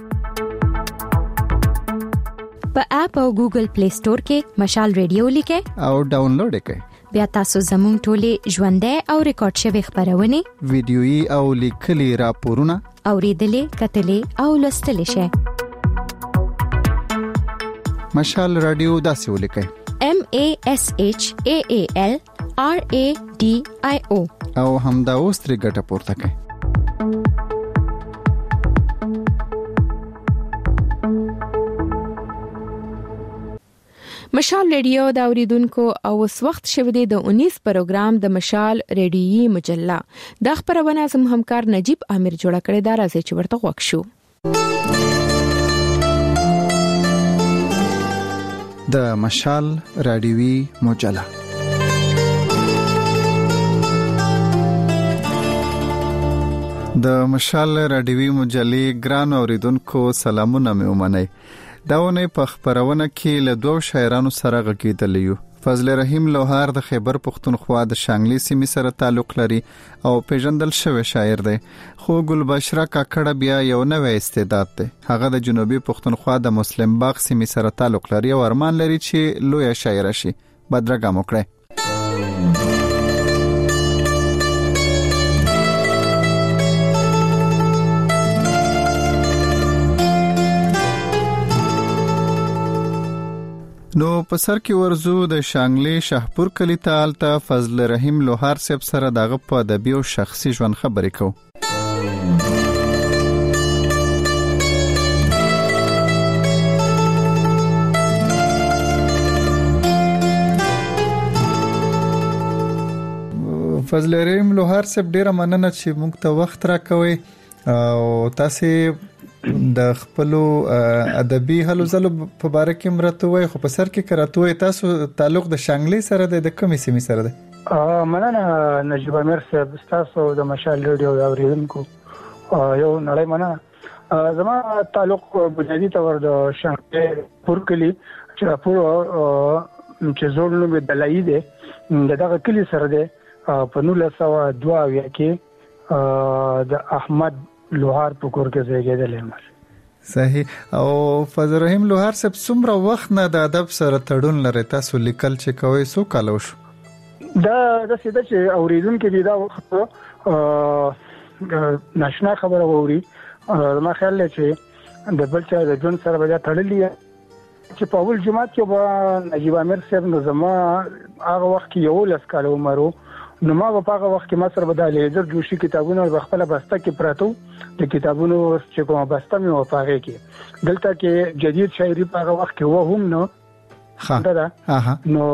Speaker 12: په اپ او ګوګل پلی سٹور کې مشال ریډیو لیکئ
Speaker 13: او ډاونلوډ کړئ
Speaker 12: بیا تاسو زموږ ټولې ژوندۍ او ریکارډ شوی خبرونه
Speaker 13: ویډیويي او لیکلي راپورونه
Speaker 12: اوریدلې کتلې او لوستلې شئ
Speaker 13: مشال رادیو داسې ولیکئ
Speaker 12: M A S H A A L R A D I O
Speaker 13: او همدا اوس ترې ګټه پورته کړئ
Speaker 1: مشال ریډیو دا اوریدونکو او اس وخت شوه دی د انیس پروګرام د مشال ریډیوي مجله د خبرونه زم همکار نجیب امیر جوړ کړی دا راځي چې ورته وښ شو
Speaker 13: د مشال ریډیوي مجله د مشال ریډیوي مجلې ګران اوریدونکو سلامونه مې ومنئ داونه په خبرونه کې له دوه شاعرانو سره غږیدل یو فضل رحیم لوهار د خیبر پختونخوا د شانګلي سیمې سره تعلق لري او پیژندل شوی شاعر دی خو ګلبشره کاکړه بیا یو نوې استعداد دی هغه د جنوبي پختونخوا د مسلم باغ سیمې سره تعلق لري او ارمان لري چې لوی شاعر شي بدرګه موکړي نو په سر کې ورزو د شانګلي شاهپور کلی تال ته فضل رحیم لوهار صاحب سره دغه په ادبي او شخصي ژوند خبرې کوو فضل رحیم لوهار صاحب ډیره مننه چې موږ ته وخت راکوي او تاسو د خپل ادبي هلو زلو په باره کې مرته وای خو په سر کې کراتوي تاسو تعلق د شانګلي سره د کومې سیمې سره ده
Speaker 14: مننه نجیب امیر صاحب تاسو د مشال ریډیو اوریدونکو یو نړۍ مننه زما تعلق بنیادی تور د شانګله پور کلی چې پور چې زول نو دلایي ده دغه کلی سره ده په نولس سوه دوه اویا کې د احمد لوهار په کور کې زیږیدل.
Speaker 13: صحیح. او فضل رحیم لوهار صاحب څومره وخت نه د ادب سره تړون لري تاسو لیکل چې کوي سو کالو شو؟
Speaker 14: دا د سیده چې اوریدونکو دی دا وخت ناشنا خبره ووري ما خیال لري چې د بل چا د جون سره بیا تړلې چې په اول جمعه کې به نجیب امیر صاحب نو زما هغه وخت کې یو لس کال عمر نو ما په هغه وخت کې ما سره بداله در جوشي کتابونه په خپل بسته کې پراته د کتابونو چې کومه بسته مې وپاره کې دلته کې جدید شاعري په هغه وخت کې و هم نو ها نو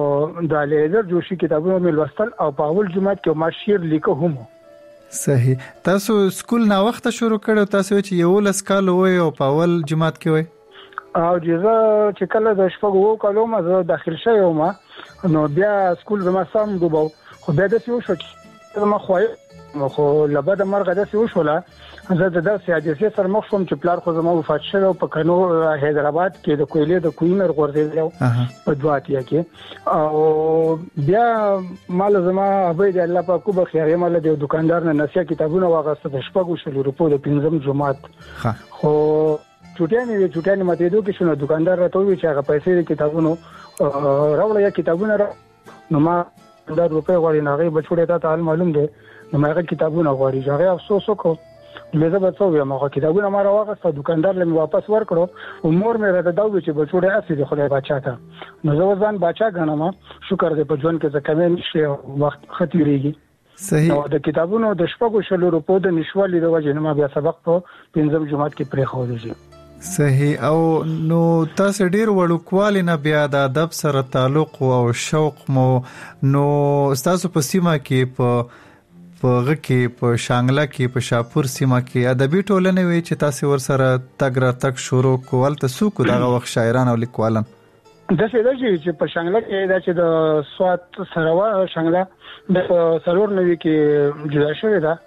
Speaker 14: د لیدر جوشي کتابونو مې لوستل او په اول جمعه کې ما شعر لیکو هم.
Speaker 13: صحیح. تاسو سکول نا وخت شروع کړو تاسو چې یو لس کال وای او په اول جمعه کې وای
Speaker 14: او جزا چې کله د شپږو کالو ما زه داخل شوم نو بیا سکول زما سم دوبو خو بیا د سیو شو چې ما خوای خو لبد مرغه د سیو شولا زه د درس حادثه سره مخ شوم چې پلار خو زما وفات شو په کنو حیدرآباد کې د کویلې د کوینر غورځېدل په دواتیا کې او بیا مال زما ابي د الله پاک په خیر مال د دکاندار نه نسیا کتابونه واغسته د شپږو شلو روپو د پنځم جمعات خو چټیانه وی چټیانه ماته دوه کې شنو دکاندار راته وی چې هغه پیسې د کتابونو راوړل یا کتابونه را نو ما دا روپے غواړي نه غي بچوړه ته تعال معلوم دي نو ما هغه کتابونه غواړي هغه افسوس وکړ مې زه به څو یم هغه کتابونه ما راوغسته دکاندار لمه واپس ورکړو او مور مې راته دا وی چې بچوړه اسی د خدای بچا ته نو زه ځان بچا غنم شکر دې په ژوند کې ځکه مې نشي وخت ختیریږي.
Speaker 13: صحیح.
Speaker 14: نو د کتابونو د شپږو شلو روپو د نشوالي د وجه نه ما بیا سبق په پنځم جمعات کې پرې خو دي.
Speaker 13: صحیح. او نو تاسو ډیر وړوکوالي نه بیا د ادب سره تعلق او شوق مو نو تاسو په سیمه کې په په غکه په شانګله کې په شاپور سیمه کې ادبي ټولنه وی چې تاسو ور سره تګ را تک شروع کول تاسو کو دغه وخت شاعران او لیکوالان
Speaker 14: د څه د چې په شانګله کې دا چې د سوات سروا شانګله د سرور نوي کې جدا شوې ده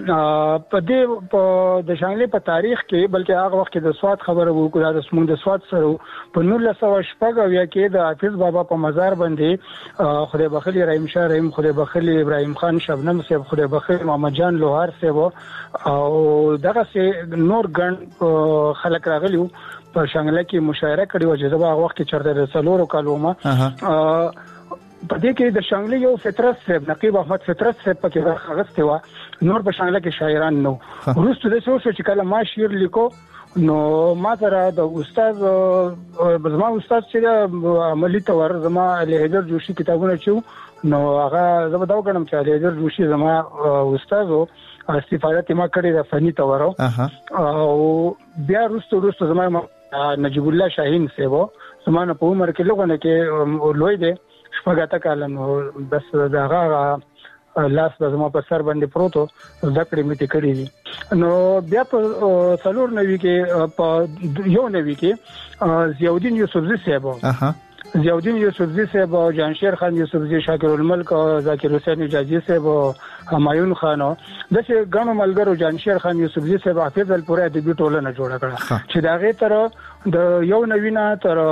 Speaker 14: په دې په د شانګله په تاریخ کې بلکې هغه وخت کې د سوات خبره وکړه د سمون د سوات سره په نولس سوه شپږ اویا کې د حافظ بابا په مزار باندې خدای بخلی رحیم شاه رحیم خدای بخلی ابراهیم خان شبنم صاحب خدای بخلی محمد جان لوهار صاحب او دغه سه نور ګڼ خلک راغلیو په شانګله کې مشاعره کړې و چې دا هغه وخت کې چرته رسولو کالومه په دې کې د شانګله یو فطرت صاحب نقیب احمد فطرت صاحب پکې راغسته و نور په شانګله کې شاعران نو ورسته د څو چې کله ما شعر لیکو نو ما سره د استاد زما استاد چې عملی تور زما لهجر جوشي کتابونه چې نو هغه زما دا وګڼم چې لهجر جوشي زما استاد او استفاده ما کړې د فني تور او بیا ورسته ورسته زما نجیب الله شاهین صاحب زما په عمر کې لګونه کې لوی دی شپږاته کال نو بس داغه لاس د زما په سر باندې پروتو ذکر می ته کړی دي نو بیا په څلور نوي کې په یو نوي کې ضیاءالدین یوسفزی صاحب ضیاءالدین یوسفزی صاحب او جانشیر خان یوسفزی شاکر الملک او ذاکر حسین جاجی صاحب او همایون خان د څه غنو ملګرو جانشیر خان یوسفزی صاحب حافظ الپورې ادبي ټولنه جوړه کړه چې داغه تر د یو نوینا تر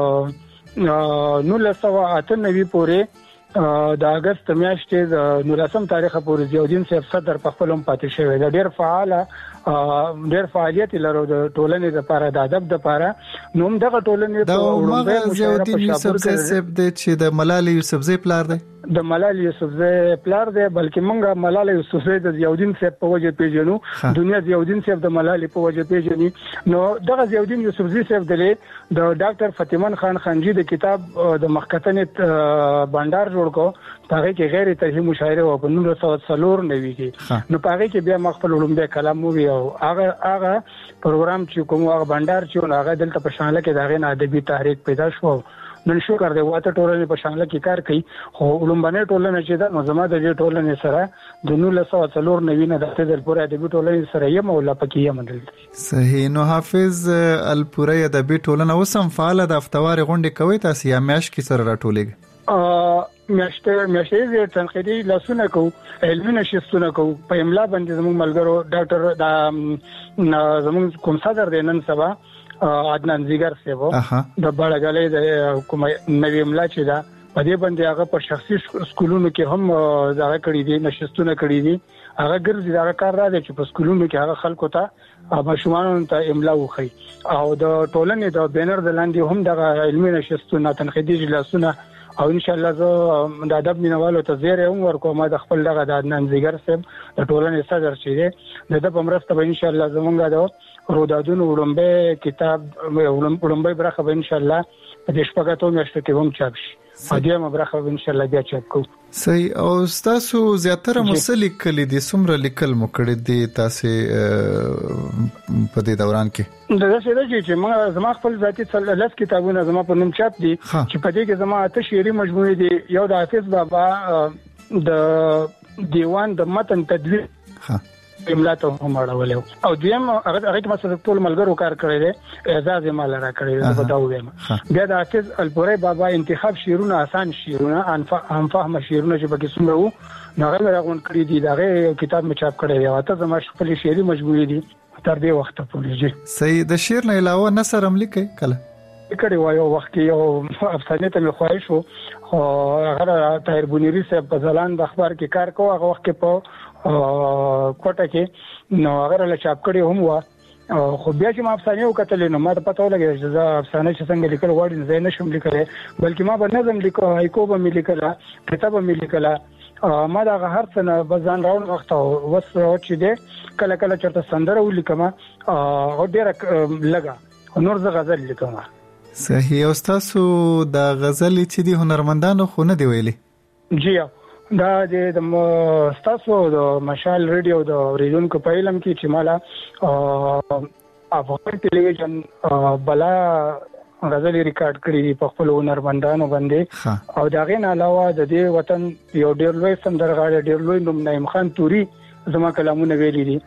Speaker 14: نولس سوه اته نوي پورې د اگست میاشتې د نولسم تاریخ پورې ضیاءالدین صاحب صدر په خپل هم پاتې شوی د ډیر فعال ډیر فعالیت لرو د ټولنې لپاره د ادب لپاره نو دغه ټولنې
Speaker 13: ته وړاندې ضیاءالدین یوسفزی صاحب د چې د ملال یوسفزی پلار دی
Speaker 14: د ملال یوسفزی پلار دی بلکې مونږه ملال یوسفزی د ضیاءالدین صاحب په وجه پیژنو دنیا ضیاءالدین صاحب د ملال په وجه پیژني نو دغه ضیاءالدین یوسفزی صاحب د ډاکټر فتیمن خان خانجی د کتاب د مخکتنې بندر جوړ کو هغه کې غیر ترهی مشاعره او په نولس سوه څلور نوي کې نو هغه کې بیا مخفل علوم د کلام وی او هغه هغه پروګرام چې کوم هغه بندر چې هغه دلته په شانګله کې دغه نه ادبي تحریک پیدا شو نن شکر دی واته ټولنې په شانګله کې کار کوي خو علوم باندې ټولنه چې دا نو زما د دې ټولنې سره د نولس سوه څلور نوي نه د تدل پورې ادبي ټولنې سره یم او لا پکې یم دلته.
Speaker 13: صحیح. نو حافظ الپورې ادبي ټولنه اوسم فعال د افتوار غونډې کوي تاسو یا میاش کې سره راټولېږي
Speaker 14: میاشته میاشته تنقیدي لاسونه کو علمي نشستونه کو په املا باندې زموږ ملګرو ډاکټر دا زموږ کوم صدر دی نن سبا عدنان زیګر سیبو د بړګلې د کوم نوې املا چې دا په دې باندې هغه په شخصي سکولونو کې هم ځای کړی دي نشستونه کړی دي هغه ګرځي دا کار را دي چې په سکولونو کې هغه خلکو ته ماشومان ته املا وخی او د ټولنې د بینر د لاندې هم د علمي نشستونه تنقیدي جلسونه او ان شاء الله زه د ادب مینوالو ته زیری هم ورکوم د خپل دغه د عدنان زیګر صاحب د ټولنې صدر چې دی د په مرسته به ان شاء الله زمونږ د رودادونو وړاندې کتاب وړاندې برخه به ان شاء الله په دې شپږاتو میاشتو کې هم چاپ شي ادیمه برخه به ان شاء الله بیا چاپ کوو.
Speaker 13: صحیح. او تاسو زیاتره مسلک کلی دي څومره لیکل مو کړی دي تاسو په دې دوران کې؟
Speaker 14: دا څه دی چې ما زما خپل ذاتي څلور کتابونه زما په نوم چاپ دي چې په دې کې زما اته شعري مجموعې دي. یو د حافظ بابا د دیوان د متن تدوین ها املا ته هم اړولې او دویم هغه هغه ما سره ټول ملګرو کار کړی دی اعزاز یې مال را کړی دی په دا وایم. بیا د حافظ الپوري بابا انتخاب شعرونه آسان شعرونه هم فهم شعرونه چې پکې څومره وو نو هغه راغون کړی دی دغه کتاب می چاپ کړی دی او ته زما خپل شعري مجموعې دي تر دې وخت پورې جی.
Speaker 13: صحیح. د شعر نه علاوه نثر هم لیکي کله
Speaker 14: کړي وایو وخت یو افسانه ته مې خواهش وو خو هغه طاهر بونیری صاحب په ځلان د اخبار کې کار کوي هغه وخت کې په کوټه کې نو هغه له چاپ کړي هم و خو بیا چې ما افسانه وکړلې نو ما ته پته ولګی چې دا افسانه چې څنګه لیکل غواړي زه نه شم لیکلای بلکې ما به نظم لیکو هایکو به مې لیکلا کتاب به مې لیکلا ما دا هر څه نه بزان راوړ وخت وس چې دې کله کله چرته سندره ولیکم او ډیره لګا نور زه غزل لیکم.
Speaker 13: صحیح. او تاسو د غزل چې دی هنرمندانو خو نه دی ویلي؟
Speaker 14: جی دا د تاسو د مشال ریډیو د ریډونکو په علم کې چې مالا افغان ټلویزیون بلا غزل ریکارډ کړی په خپل هنرمندانو باندې او دا غین علاوه د دې وطن یو ډیر لوی سندرغاړی ډیر لوی نوم نعیم خان توري زما کلامونه ویلي دي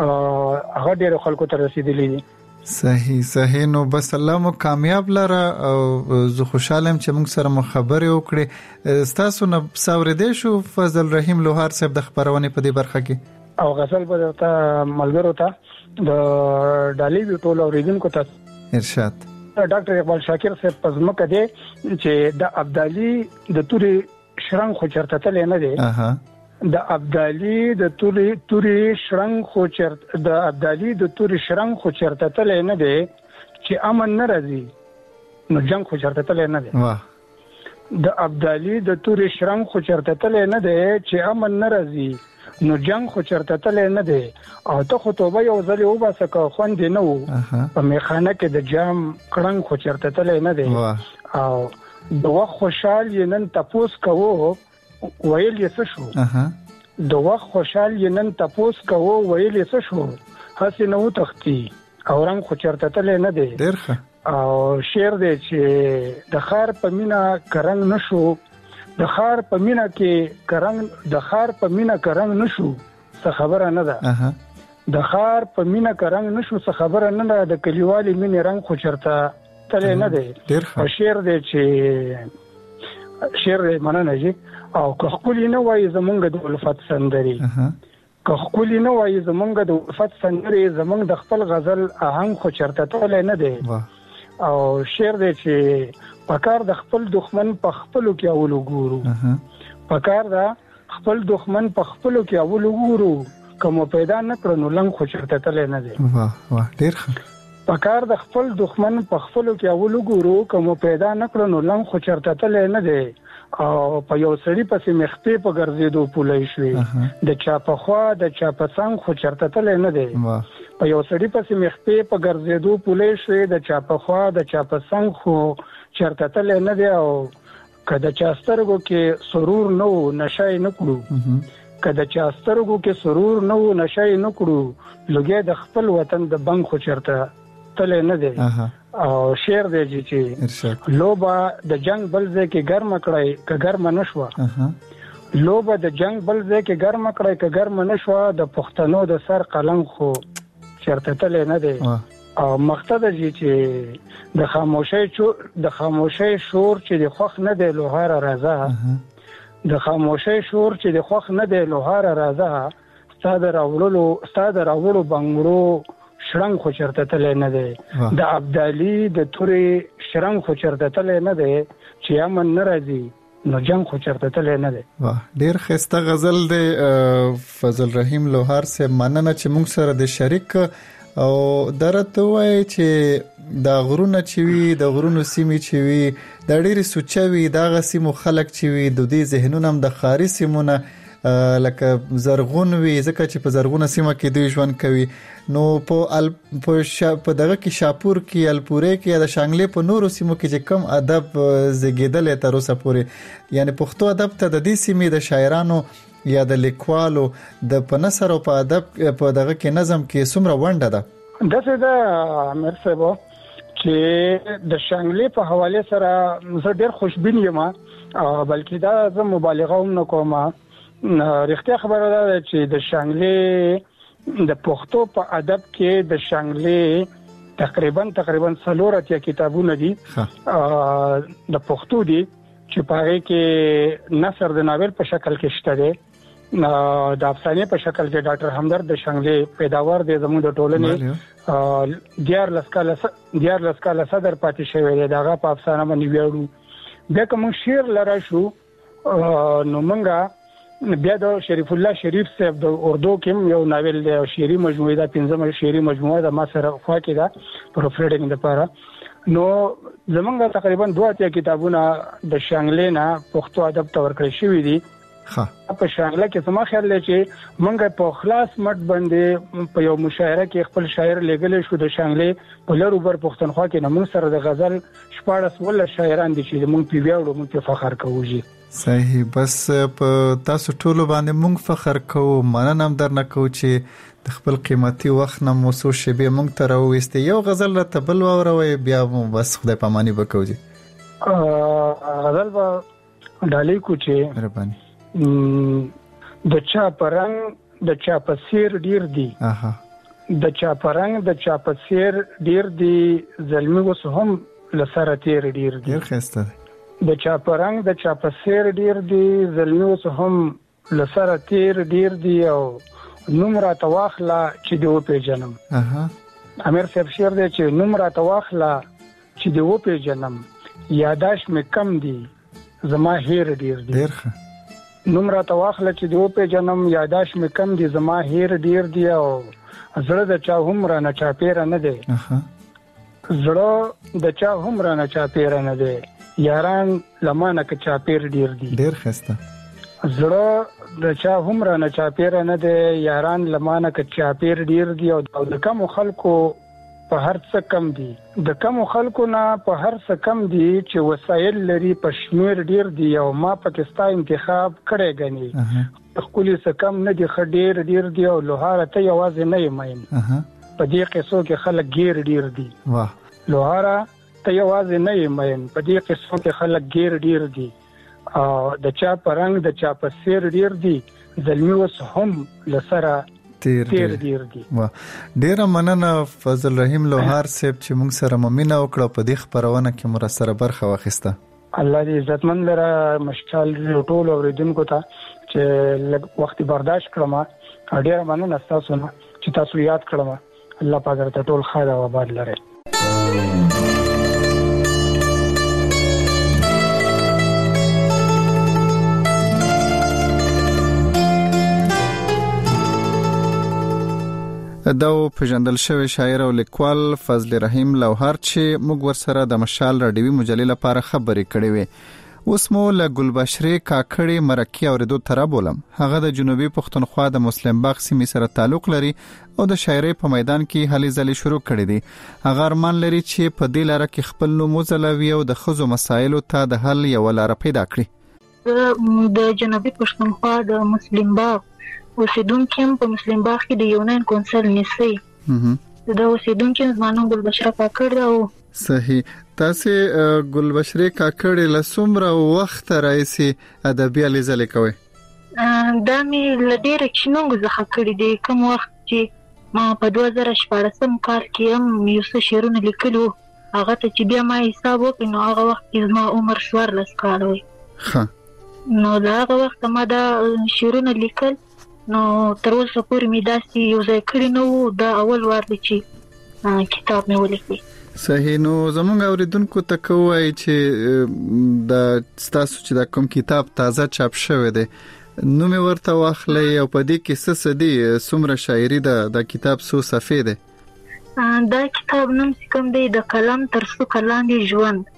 Speaker 14: هغه ډیر خلکو ته رسیدلی دي.
Speaker 13: صحیح صحیح. نو بس الله مو کامیاب لره او زه خوشاله یم چې موږ سره مو خبرې وکړې. تاسو نه څاورېدې شو فضل رحیم لوهار صاحب د خبرونې په دې برخه کې
Speaker 14: او غزل به ته ملګرو ته د ډالۍ ویټول اوریدونکو ته
Speaker 13: ارشاد
Speaker 14: ډاکټر اقبال شاکر صاحب په ځمکه دی چې د ابدالي د توري شرنګ خو چرته تللی نه دی اها د ابدالي د توري توري شرنګ خو چرته د ابدالي د توري شرنګ خو چرته تللی نه دی چې امن نه راځي نو جنگ خو چرته تللی نه دی. واه. د ابدالي د توري شرنګ خو چرته تللی نه دی چې امن نه راځي نو جنگ خو چرته تللی نه دی او ته خو توبه یو ځل وباسه که خوند نه وو په میخانه کې د جام کړنګ خو چرته تللی نه دی او د وخت خوشحال یې نن تپوس کوو ویل یې څه شو د وخت خوشحال یې نن تپوس کوو ویل یې څه شو هسې نه وتښتي او رنګ خو چرته تللی نه دی.
Speaker 13: ډېر ښه.
Speaker 14: او شعر دی چې د ښار په مینه کرنګ نه شو د ښار په مینه کې کرنګ د ښار په مینه کرنګ نه شو څه خبره نه ده د ښار په مینه کرنګ نه شو څه خبره نه ده د کلیوالي مینې رنګ خو چرته تللی نه دی.
Speaker 13: ډېر ښه.
Speaker 14: شعر دی چې شعر دی مننه جی او که خپل نه وای زمونږ د الفت سندري که خپل نه وای زمونږ د الفت سندري زمونږ د خپل غزل آهنګ خو چرته تللی نه دی. او شعر دی چې پکار د خپل دښمن په خپلو کې اول وګورو پکار دا خپل دښمن په خپلو کې اول وګورو کوم پیدا نه کړو نو لنګ خو چرته تللی نه دی.
Speaker 13: واه واه ډیر ښه.
Speaker 14: پکار د خپل دښمن په خپلو کې اول وګورو کوم پیدا نه کړو نو لنګ خو چرته تللی نه دی. او په یو سړي پسې مخته په ګرځېدو پولای شوې د چا په خوا د چا په څنګ خو چرته تللی نه دی. په یو سړي پسې مخته په ګرځېدو پولای شوې د چا په خوا د چا په څنګ خو چرته تللی نه دی. او که د چا سترګو کې سرور نه و نشای نه کړو که د چا سترګو کې سرور نه و نشای نه کړو لږه د خپل وطن د بنګ خو چرته تللی نه دی. او شعر دی چې لوبه د جنگ بل ځای کې ګرم کړای که ګرم نشوه لوبه د جنگ بل ځای کې ګرم کړای که ګرم نشوه د پښتنو د سر قلم خو چرته تللی نه دی. او مقصد دی چې د خاموشۍ د خاموشۍ شور چې د خوخ نه دی لوهار راځه د خاموشۍ شور چې د خوخ نه دی لوهار راځه ستاد راولو ستاد راولو بنگړو شرنګ خو چرته تل نه دی د عبدالي د توري شرنګ خو چرته تل نه دی چې امن ناراضي نو جنگ خو چرته تل نه دی.
Speaker 13: واه ډیر خسته غزل دی فضل رحیم لوهار سے مننه چې موږ سره د شریک او درته وای چې دا غرونه چې وي د غرونو سیمې چې وي د ډېری سوچوي دا غسیمو خلک چې وي د دې ذهنونه هم د خاري سیمونه لکه زرغون وي ځکه چې په زرغونه سیمه کې دوی ژوند کوي نو په ال په شا په دغه کې شاپور کې الپورې کې د شانګلې په نورو سیمو کې چې کم ادب زګیدل تر اوسه پورې یعنی پښتو ادب ته د دې سیمې د شاعرانو یا د لیکوالو د پنسر او په ادب په دغه کې نظم کې څومره ونډه ده
Speaker 14: دغه د امیر صاحب چې د شانګلې په حواله سره زه ډېر خوشبین یم بلکې دا زه مبالغه هم نکوم رښتیا خبره ده چې د شانګلې د پښتو په ادب کې د شانګلې تقریبا تقریبا څلور اتیا کتابونه دي د پښتو دي چې په هغه کې نثر د ناول په شکل کې شته دي د افسانې په شکل کې ډاکټر همدرد د شانګلې پیداوار د زموږ د ټولنې دیار لسکاله دیار لسکاله صدر پاتې شوی دی دغه په افسانه باندې ویاړو بیا کوم شعر لرا شو نو مونږه بیا د شریف الله شریف صاحب د اردو کې یو ناول دی شعري مجموعه ده پنځمه شعري مجموعه ده ما سره خوا کې ده پروف ریډینګ لپاره نو زمونږ تقریبا دوه اتیا کتابونه د شانګلې نه پښتو ادب ته ورکړل شوی دي ها په شانګله کې سم خیال لري چې مونږ په خلاص مټ باندې په یو مشاعره کې خپل شاعر لګل شو د شانګلې په لرو بر پښتونخوا کې نمون سره د غزل شپاړس ول شاعران دي چې مونږ په ویاړو مونږ په فخر کوو.
Speaker 13: صحیح بس په تاسو ټولو باندې مونږ فخر کوو مننه هم درنه کوو چې د خپل قیمتي وخت نه مو سو شبي مونږ ته راوېسته یو غزل را تبل وروي بیا مو بس خدای پاماني وکړو جی
Speaker 14: غزل به ډالۍ کو چې
Speaker 13: مهرباني
Speaker 14: د چا پرنګ د چا پسیر ډیر دی
Speaker 13: اها
Speaker 14: د چا پرنګ د چا پسیر ډیر دی زلمی وس هم لسره تیر ډیر دی
Speaker 13: ډیر خسته
Speaker 14: د چا پرنګ د چا پسیر ډیر دی زلمی وس هم لسره تیر ډیر دی او نوم را تواخلا چې دی و په جنم
Speaker 13: اها
Speaker 14: امیر صاحب شعر دی چې نوم را تواخلا چې دی و په جنم یاداش مې کم دی زما هیر ډیر دی
Speaker 13: ډیر ښه
Speaker 14: نوم را تواخله چې دی و په جنم یاداش مې کم دی زما هیر ډیر دی او زړه د چا هم را نه چا پیر نه دی
Speaker 13: اها
Speaker 14: زړه د چا هم را نه چا پیر نه دی یاران لمانه که چا پیر ډیر دی
Speaker 13: ډیر خسته
Speaker 14: زړه د چا هم را نه چا پیر نه دی یاران لمانه که چا پیر ډیر دی او د کم خلکو په هر څه کم دي د کم خلکو نه په هر څه کم دي چې وسایل لري په شمیر ډیر دي او ما پاکستان انتخاب کړی غني خپل څه کم نه دي خډیر ډیر دي او لوهاره ته یوازې نه یمایم په دې قصو کې خلک غیر ډیر دي
Speaker 13: واه
Speaker 14: لوهاره ته یوازې نه یمایم په دې قصو کې خلک غیر ډیر دي او د چا پرنګ د چا پسیر ډیر دي زلمی وس هم لسره
Speaker 13: تیر
Speaker 14: ډیر دي
Speaker 13: واه ډیر مننه فضل رحیم لوهار صاحب چې موږ سره ممنه وکړه په دې خبرونه کې مر سره برخه واخیسته
Speaker 14: الله دې عزتمن لره مشکل ټول اوریدونکو ته چې وخت برداشت کړم ډیر مننه تاسو نه چې تاسو یاد کړم الله پاک درته ټول خیر او آباد لري.
Speaker 13: دا پېژندل شوی شاعر او لیکوال فضل رحیم لوهار چې موږ ورسره د مشال راډیوي مجلې لپاره خبرې کړې وې اوس مو له ګلبشرې کاکړې مرکه اوریدو تر بولم هغه د جنوبي پښتونخوا د مسلم باغ سیمې سره تعلق لري او د شاعرۍ په میدان کې هلې ځلې شروع کړې دي هغه ارمان لري چې په دې لاره کې خپل نوم وځلوي او د ښځو مسایلو ته د حل یو لاره پیدا کړي.
Speaker 15: د جنوبي پښتونخوا د مسلم باغ اوسیدونکو په مسلم باغ کې د یونان کونسل نسی د اوسیدونکو زمانو ګلبشره کاکړ او
Speaker 13: صحیح تاسو ګلبشره کاکړ له څومره وخت راځي ادبي لیزل کوي
Speaker 15: دا مې لډیر کښنونګ زخه کړی دی کوم وخت چې ما په دوه زره شپاړسم کال کې هم یو څه شعرونه لیکلو، هغه ته چې بیا ما حساب وکړ نو هغه وخت کې زما عمر څوارلس کاله وي. نو دا هغه وخت ما دا شعرونه لیکل، نو تر اوسه پورې مې داسې یو ځای کړی نه و. دا اول وار دی چې کتاب مې ولیکلی.
Speaker 13: صحیح. نو زمونږ اوریدونکو ته کوی چې دا ستاسو چې دا کوم کتاب تازه چاپ شوی دی نو مې ورته واخلې او په دې کې څه څه دي، څومره شاعري ده، دا کتاب څو صفحې دی؟
Speaker 15: دا کتاب نوم چې کوم دی د قلم تر څوکه لاندې ژوند.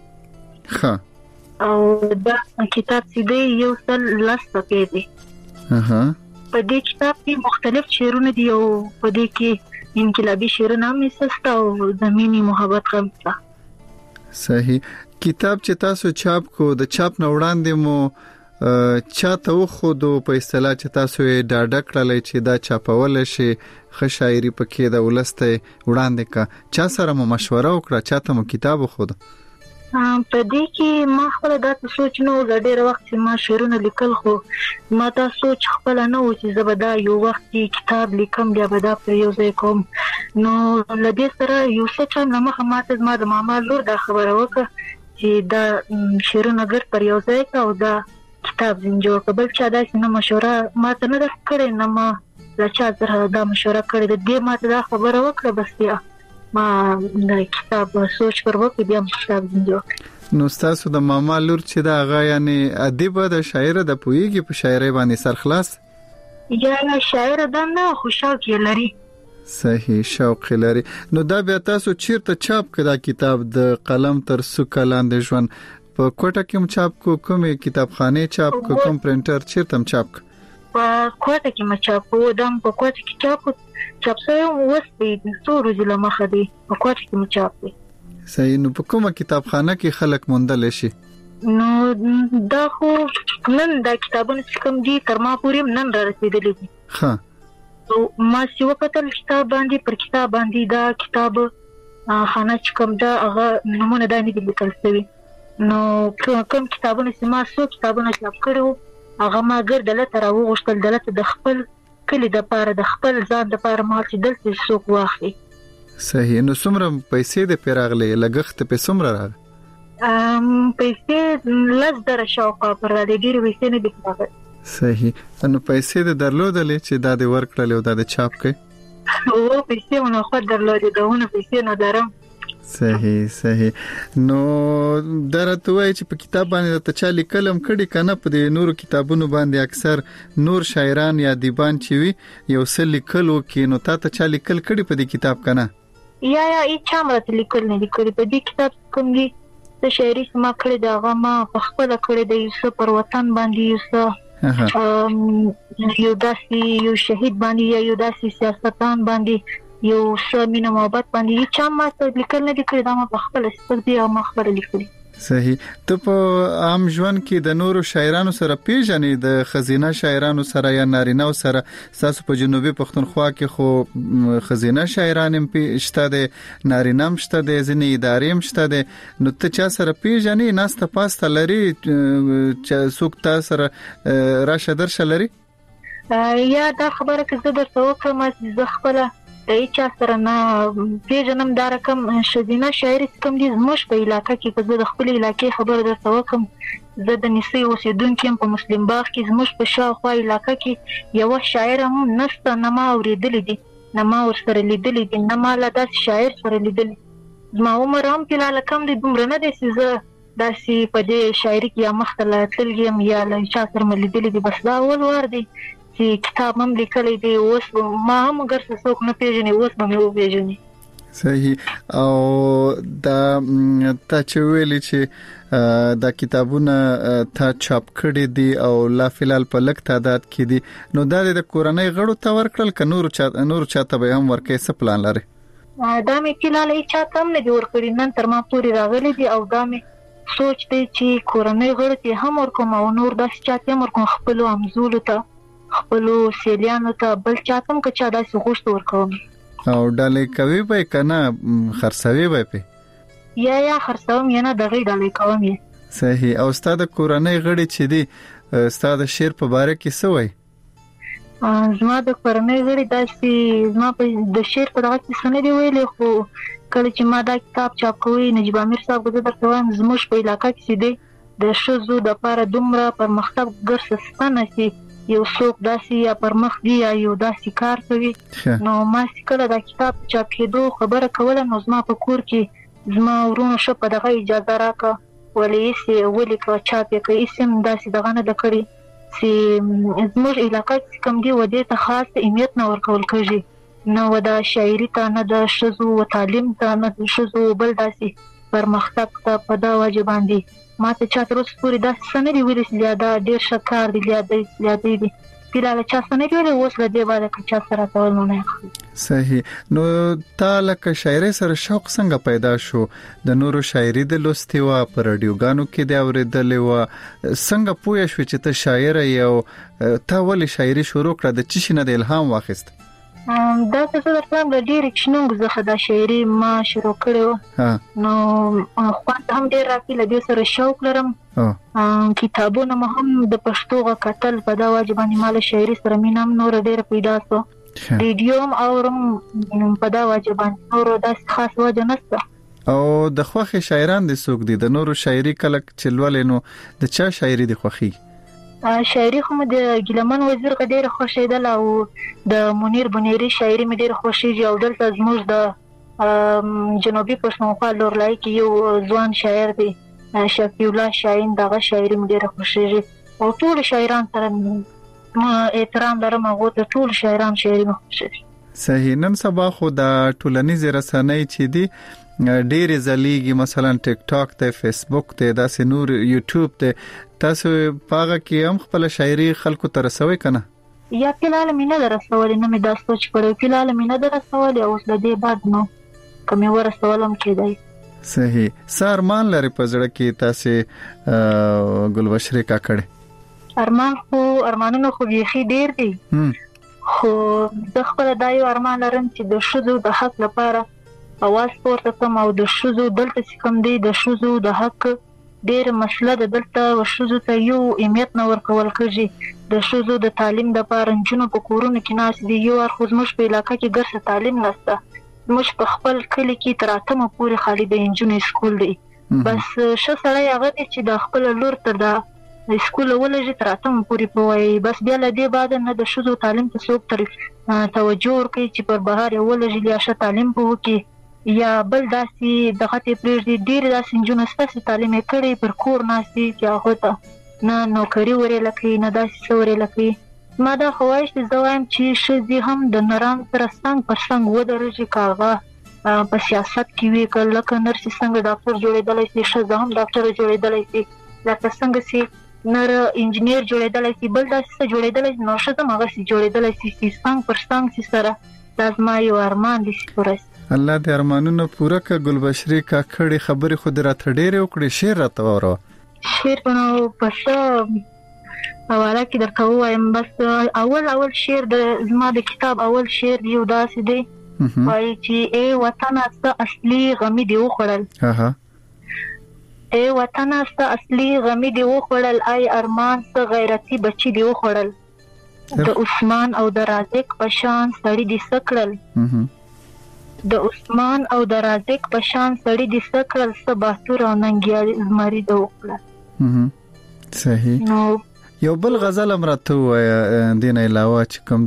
Speaker 15: ښه. او دا کتاب چې دی یو سل لس صفحې دی.
Speaker 13: اها.
Speaker 15: په دې کتاب کې مختلف شعرونه دي او په دې کې انقلابي شعرونه هم سسته او د مینې محبت هم شته.
Speaker 13: صحیح. کتاب چې تاسو چاپ کو د چاپ نه وړاندې مو چاته وخودو په اصطلاح چې تاسو یې ډاډه کړل چې دا چاپول شي ښه شاعري پکې د ولسته وړاندې کا، چا سره مو مشوره وکړه، چاته مو کتاب وخود؟
Speaker 15: په دې کې ما خپل دا سوچ نو د ډېر وخت چې ما شعرونه لیکل، خو ما دا سوچ خپل نه و چې زبدا یو وخت کتاب لیکم بیا به دا په یو ځای کوم. نو لدې سره یو څه ټایم نه مخه ماته زما د ماما لور دا خبره وکړه چې دا شعرونه ګډ پر یو ځای کا او دا کتاب جوړ کړ. بل چا داسې نه مشوره ماته نه ده کړې، نه ما له چا سره دا مشوره کړې ده. دې ماته دا خبره وکړه، بس بیا ما د کتاب سوچ پر وکړ، بیا کتاب جوړ.
Speaker 13: نو تاسو د ماما لور چې دا هغه یعنی ادیب د شاعر د پویږي په شاعرۍ باندې سرخلاص
Speaker 15: یا شاعر ده نه، خو شوق یې لري.
Speaker 13: صحیح، شوق لري. نو دا بیا تاسو چیرته چاپ کړه کتاب د قلم تر څوکه لاندې ژوند؟ په کوټه کې هم چاپ کو، کومې کتابخانه چاپ کو، کوم پرنټر چیرته هم چاپ کو؟
Speaker 15: په کوټه کې ما چاپ کو، دم په کوټه کې چاپ چاپ سوی وسته څو ورځې له مخه دی په کوټه کې ما چاپ دی.
Speaker 13: صحیح. نو په کومه کتابخانه کې خلک موندل شي؟
Speaker 15: نو دا خو نن دا کتابونه چې کوم دي تر ما پورې نن را رسیدلي دي.
Speaker 13: ها.
Speaker 15: نو ما چې وکتل کتاب باندې پر کتاب باندې دا کتاب خانه چې کوم دا هغه نمونه دا نه دي لیکل شوی. نو کوم کتابونه چې ما څو کتابونه چاپ کړو هغه ما ګرد دلته راوغوښتل، دلته د خپل کلی د پاره د خپل ځان د پاره مال چې دلته څوک واخلي.
Speaker 13: صحیح. نو څومره پیسې د پیراغلې لګښت په څومره راغی؟
Speaker 15: ام پیسې لږ در شاوخوا پر د ډېر پیسې نه دي راغلي.
Speaker 13: صحیح. نو پیسې د درلودلې چې دا د ورکړلې او دا د چاپ کړي؟
Speaker 15: او پیسې مونږ خو درلودې داونه پیسې نه درم.
Speaker 13: صحیح صحیح. نو درته وای چې په کتاب باندې ته چا لیکلم کړي کنه، په دې نورو کتابونو باندې اکثر نور شاعران یا دیبان چې وي یو څه لیکلو کې، نو تا ته چا لیکل کړي په دې کتاب کنه؟
Speaker 15: یا یا ای چا ماته لیکل نه لیکل په دې کتاب کوم دي څه شاعري ما کړې دا هغه ما په خپل کړې د یو څه پر وطن باندې یو څه یو داسې یو شهید باندې یا یو داسې سیاستدان باندې یو څه مینه محبت باندې چا ما ته لیکل نه دي کړی، دا ما په خپل سپک دي او ما خپل لیکلي.
Speaker 13: صحیح. ته په عام ژوند کې د نورو شاعرانو سره پیژنې، د خزینه شاعرانو سره یا نارینه سره؟ تاسو په جنوبي پښتونخوا کې خو خزینه شاعران هم شته دي، نارینه هم شته دي، ځینې ادارې هم شته دي. نو ته چا سره پیژنې؟ ناسته پاسته لري چې څوک تاسو سره راشه درشه لري؟
Speaker 15: یا دا خبره که زه درته وکړم چې زه خپله د هیچا سره نه پیژنم، دا رقم ښځینه شاعري کوم دي زموږ په علاقه کې، که زه د خپل علاقې خبره درته وکړم، زه د نسي اوسېدونکې یم په مسلم باغ کې. زموږ په شاوخوا علاقه کې یوه شاعره هم نشته، نه ما اورېدلې دي، نه ما ورسره لیدلې دي، نه ما له داسې شاعر سره لیدلې. زما عمر هم فلحاله کم دی، دومره نه دی چې زه داسې په دې شاعري کې یا مخته له تللې یم یا له چا سره مې لیدلې دي. بس دا اول وار دی چې کتاب هم لیکلی دی. اوس ما هم اگر څه څوک نه پیژني، اوس به مې وپیژني.
Speaker 13: صحیح. او دا تا چې ویلي چې دا کتابونه تا چاپ کړي دي او لا فلحال په لږ تعداد کې دي، نو دا د کورنۍ غړو ته ورکړل که نور چا نور چاته به هم ورکړي؟ څه پلان لري؟
Speaker 15: دا مې فلحال هیچا ته هم نه دي ورکړي، نن تر ما پورې راغلي دي. او دا مې سوچ دی چې کورنۍ غړو ته هم ورکوم او نور داسې چاته هم ورکوم، خپلو همزولو ته، خپلو سیلیانو ته، بل چاته هم که چا داسې غوښت ورکوم.
Speaker 13: او ډالۍ کوي به کنه خرڅوي به په؟
Speaker 15: یا یا خرڅوم یا نه دغه ډالۍ کوم یې.
Speaker 13: صحیح. او ستاسو کورنۍ غړي چې دي ستاسو شعر په باره کې څه وایي؟
Speaker 15: زما د کورنۍ غړي داسې زما په د شعر په دغه کې څه نه دي ویلي، خو کله چې ما دا کتاب چاپ کوي نجیب امیر صاحب زه درته وایم زموږ په علاقه کې چې دی د ښځو دپاره دومره پرمختګ ګرځ ستنه چې یو څوک داسې یا پرمخ دی یا یو داسې کار کوي. نو ما چې کله دا کتاب چاپ کېدو خبره کوله نو زما په کور کې زما ورونو ښه په دغه اجازه راکړه ولې یې ولیکه چاپ یې کړه هېڅ هم داسې دغه نه ده کړې چې زموږ علاقه چې کوم دی و دې ته خاص اهمیت نه ورکول کېږي، نه و د شاعري ته نه د ښځو و تعلیم ته نه د ښځو بل داسې پرمختګ ته په دا وجه باندې ما ته چا تر اوسه پورې داسې څه نه دي ویلي چې دا ډېر ښه کار دی یا دی دی فیلحال چا څه نه دي ویلي، اوس له دې بعده که چا سره کول نو نه اخلي.
Speaker 13: صحیح. نو تا لکه شاعرۍ سره شوق څنګه پیدا شو؟ د نورو شاعري د لوستي وه په رادیوګانو کې د اورېدلې وه، څنګه پوه شوې چې ته شاعره یې او تا ولې شاعري شروع کړه؟ د څه شي نه د الهام واخیست؟
Speaker 15: دا څه زه درته وایم له ډېرې کوچنیو څخه دا شاعري ما شروع کړې وه، نو خوند هم ډېر راکړي، له دې سره شوق لرم. کتابونه مو هم د پښتو غږ کتل په دا وجه باندې ما له شاعري سره مینه هم نوره ډېره پیدا شوه. ریډیو هم اورم په دا وجه باندې، نورو داسې خاص وجه نشته.
Speaker 13: او د خوښې شاعران دې څوک دي؟ د نورو شاعري کله چې لولې نو د چا شاعري دې خوښېږي؟
Speaker 15: شاعري خو مې د ګیلمن وزیر ډېره خوښېدله او د منیر بنيري شاعري مې ډېره خوښېږي، او دلته زموږ د جنوبي پښتونخوا لورلای کې یو ځوان شاعر دی شفیع الله شاهین، دغه شاعري مې ډېره خوښېږي او ټول شاعران سره احترام لرم، هغه ته ټول شاعران شاعري مې خوښېږي.
Speaker 13: صحیح. نن سبا خو د ټولنیزې رسنۍ چې دي ډېرې ځلیږي، مثلا ټیک ټاک ته، فیسبوک ته، داسې نور یوټیوب ته، تاسو په هغه کې هم خپله شاعري خلکو ته رسوئ که نه؟
Speaker 15: یا فیلحال مې نه ده رسولې، نه مې دا سوچ کړی، فیلحال مې نه ده رسولې، اوس له دې بعد نو که مې ورسول هم کېدی.
Speaker 13: صحیح. څه ارمان لري په زړه کې تاسې ګلبشرې کاکړې؟
Speaker 15: ارمان خو ارمانونه خو بیخي ډېر دي، خو زه خپله دا یو ارمان لرم چې د ښځو د حق لپاره اواز پورته کړم او د ښځو دلته چې کوم دی د ښځو د حق ډېره مسله ده، دلته ښځو ته یو اهمیت نه ورکول کېږي. د ښځو د تعلیم دپاره نجونو په کورونو کې ناست دي، یو اړخ زموږ په علاقه کې ګرځه تعلیم نشته، زموږ په خپل کلي کې تر اتمه پورې خالي د نجونو سکول دی، بس ښه سړی هغه دی چې د خپله لور تر د سکول ولږي تر اتمه پورې پوهوي، بس بیا له دې بعده نه د ښځو تعلیم ته څوک تر توجه ورکوي چې پر بهر یې ولږي یا ښه تعلیم به وکړي یا بل داسې دغه ته پرېږدي. ډېرې داسې نجونې شته چې تعلیم یې کړی پر کور ناست دي چې هغو ته نه نوکري وریله کوي نه داسې څه وریله کوي. ما دا خواهش دی زه وایم چې ښځې هم د نران سره څنګ پر څنګ ودرېږي، که هغه په سیاست کې وي، که لکه نرسې څنګه ډاکټر جوړېدلی شي ښځه هم ډاکټره جوړېدلی شي، لکه څنګه چې نر انجینیر جوړېدلی شي، بل داسې څه جوړېدلی شي، نو ښځه هم هغسې جوړېدلی شي چې څنګ پر څنګ چې سره دا زما یو ارمان دی چې پوره شي.
Speaker 13: الله دې ارمانونه پوره کړه. ګلبشرې کاکړې خبرې خو دې راته ډېرې وکړې، شعر راته واوروه.
Speaker 15: شعر نو په څه حواله کې درته ووایم، بس اول اول شعر د زما د کتاب اول شعر یو داسې دی وایي چې ای وطنه ستا اصلي غمي دې وخوړل، ای وطنه ستا اصلي غمي دې وخوړل، ای ارمان څه غیرتي بچي دې وخوړل، د عثمان او د رازق په شان سړي دې څه کړل، د عثمان او د رازق په شان سړي دې څه کړل، څه باتور او ننګیالي زمري دې وکړل.
Speaker 13: صحیح. نو یو بل غزل هم راته ووایه دې نه علاوه چې کوم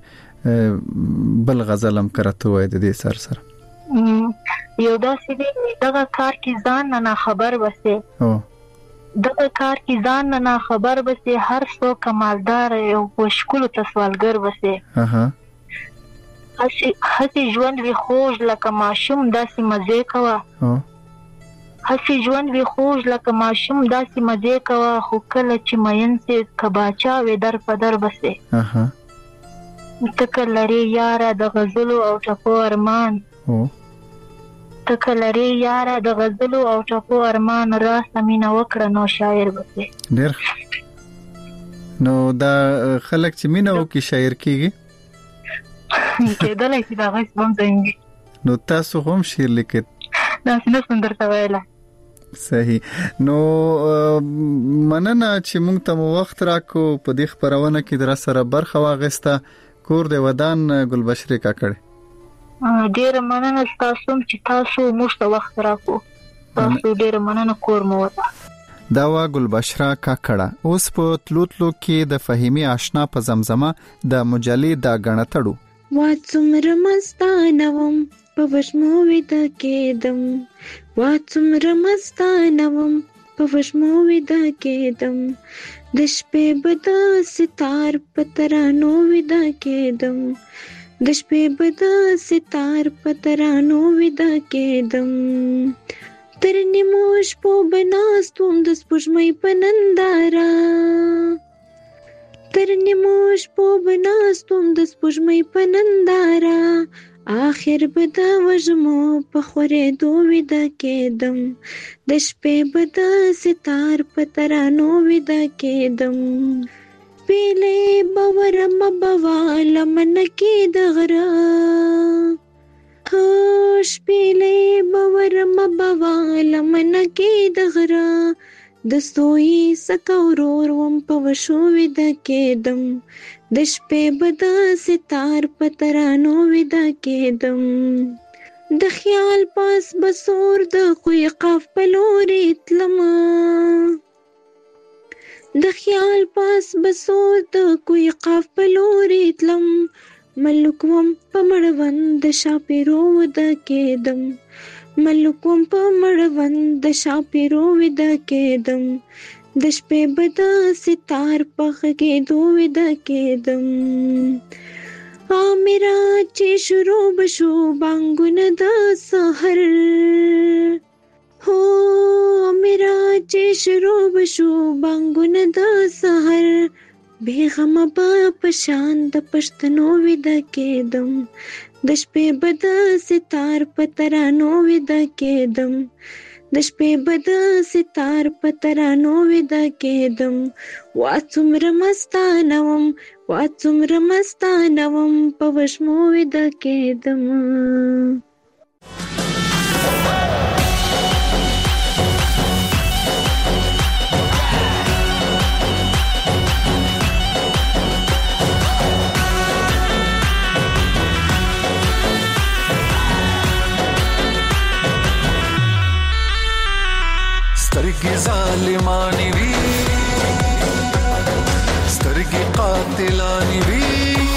Speaker 13: داسې بل غزل هم که راته ووایه د دې سر سره.
Speaker 15: یو داسې دی دغه کار کې ځان نه ناخبر بسې، دغه کار کې ځان نه ناخبر بسې، هر څوک کمالدار او په ښکلو ته سوالګر بسې، هسې ژوند وي خوږ لکه ماشوم داسې مزې کوه، هسې ژوند وي خوږ لکه ماشوم داسې مزې کوه، خو کله چې مین سې که باچا وې در په در بسې، تکه لرې یاره د غزلو او ټپو ارمان، تکه لرې یاره د غزلو او ټپو ارمان، راسه مینه وکړه نو شاعر بسې.
Speaker 13: ډېر. نو دا خلک چې مینه وکړي شاعر کېږي؟
Speaker 15: کېدلی شي د هغه څه هم ځایږي.
Speaker 13: نو تاسو هم شعر لیکئ؟
Speaker 15: داسې نه شم درته ویلی.
Speaker 13: صحیح. نو مننه چې موږ ته وخت راکو په دې خبرونه کې در سره برخه واغسته. کور د ودان ګلبشري کاکړ
Speaker 15: ډیر مننه تاسو چې تاسو موږ ته وخت راکو. تاسو ډیر مننه کور مو وته.
Speaker 13: دا وا ګلبشرا کاکړه اوس په تلوتلو کې د فهیمي آشنا په زمزمه د مجلې دا غنټړو.
Speaker 16: وا څومره مستانوم په وشمو وید کېدم، وا څومره مستانوم په وشمو وید کېدم، د شپې بد ستار په ترانو وید کېدم، د شپې بد ستار په ترانو وید کېدم، تر نیمو شپو بناستوم د سپوږمۍ په ننداره، تر نیمو شپو بناستوم د سپوږمۍ په ننداره، آخر به د وژمو په خورېدو ویده کېدم، د شپې به د ستار په ترانو ویده کېدم، پیلې به ورمه بواله منکې د غره، هو شپیلې به ورمه بواله منکې د غره، د سوی سکه ورور وم په وشو ویده کېدم، د شپې به د ستار په ترانو ویده کېدم، د خیال پاس بسور د خوی قاف په لورې تلمه، د خیال پاس بسور د کوی قاف په لورې تلم، ملک وم په مړوند د شاپیرو وده کېدم، ملک وم په مړوند د شاپیرو وده کېدم، د شپې به د ستار په غږېدو وده کېدم، آمرا چې شروع بشو بانګونه د سحر، هو آمرا چې شروع بشو بانګونه د سحر، بیغمه با پشان د پښتنو ویده کېدم، د شپې به د ستار په ترانو ویده کېدم، د شپې به د ستار په ترانو ویده کېدم، وا څومره مستانه وم، وا څومره مستانه وم په وشمو ویده کېدم.
Speaker 7: سترګې ظالمانې وي، سترګې قاتلانې وي،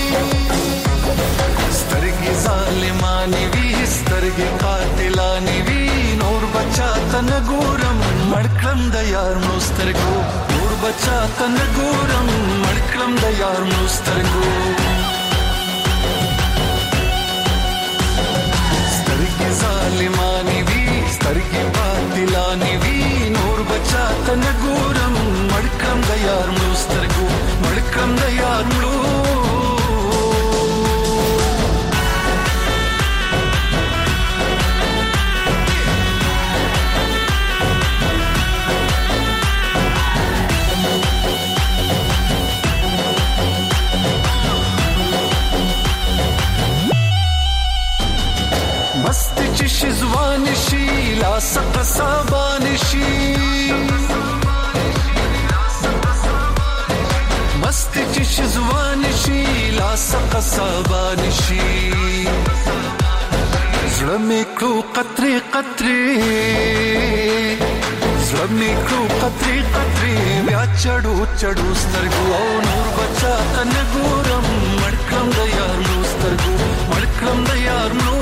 Speaker 7: سترګې ظالمانې وي، سترګې قاتلانې وي، نور بچا ته نه ګورم مړ کړم د یار مړو سترګو، نور بچا ته نه ګورم مړ کړم د یار مړو سترګو، سترګې ظالمانې وي، سترګې قاتلانې وي، نور بچا ته نه ګورم مړ کړم د یار مړو سترګو، مړ کړم د یار مړو. مست چې شزوان شي لا سق صابان شي، مست چې شزوان شي لا سق صابان شي، زړه مې کړو قطرې قطرې، زړه مې کړو قطرې قطرې، بیا چړو چړو سترګو، او نور بچا ته نه ګورم مړ کړم د یار مړو سترګو، مړ کړم د یار مړو.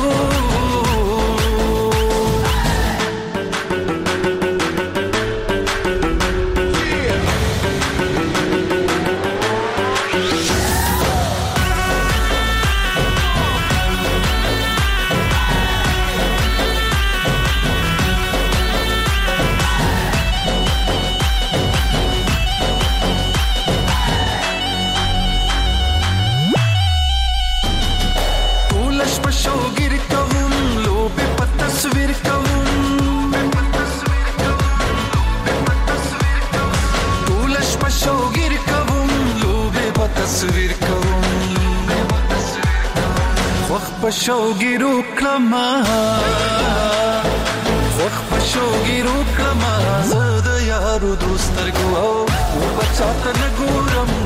Speaker 7: شوګیرو کلمه وخت پښوګي روکما زه د یارو دوسترګو او بچا ته نګورم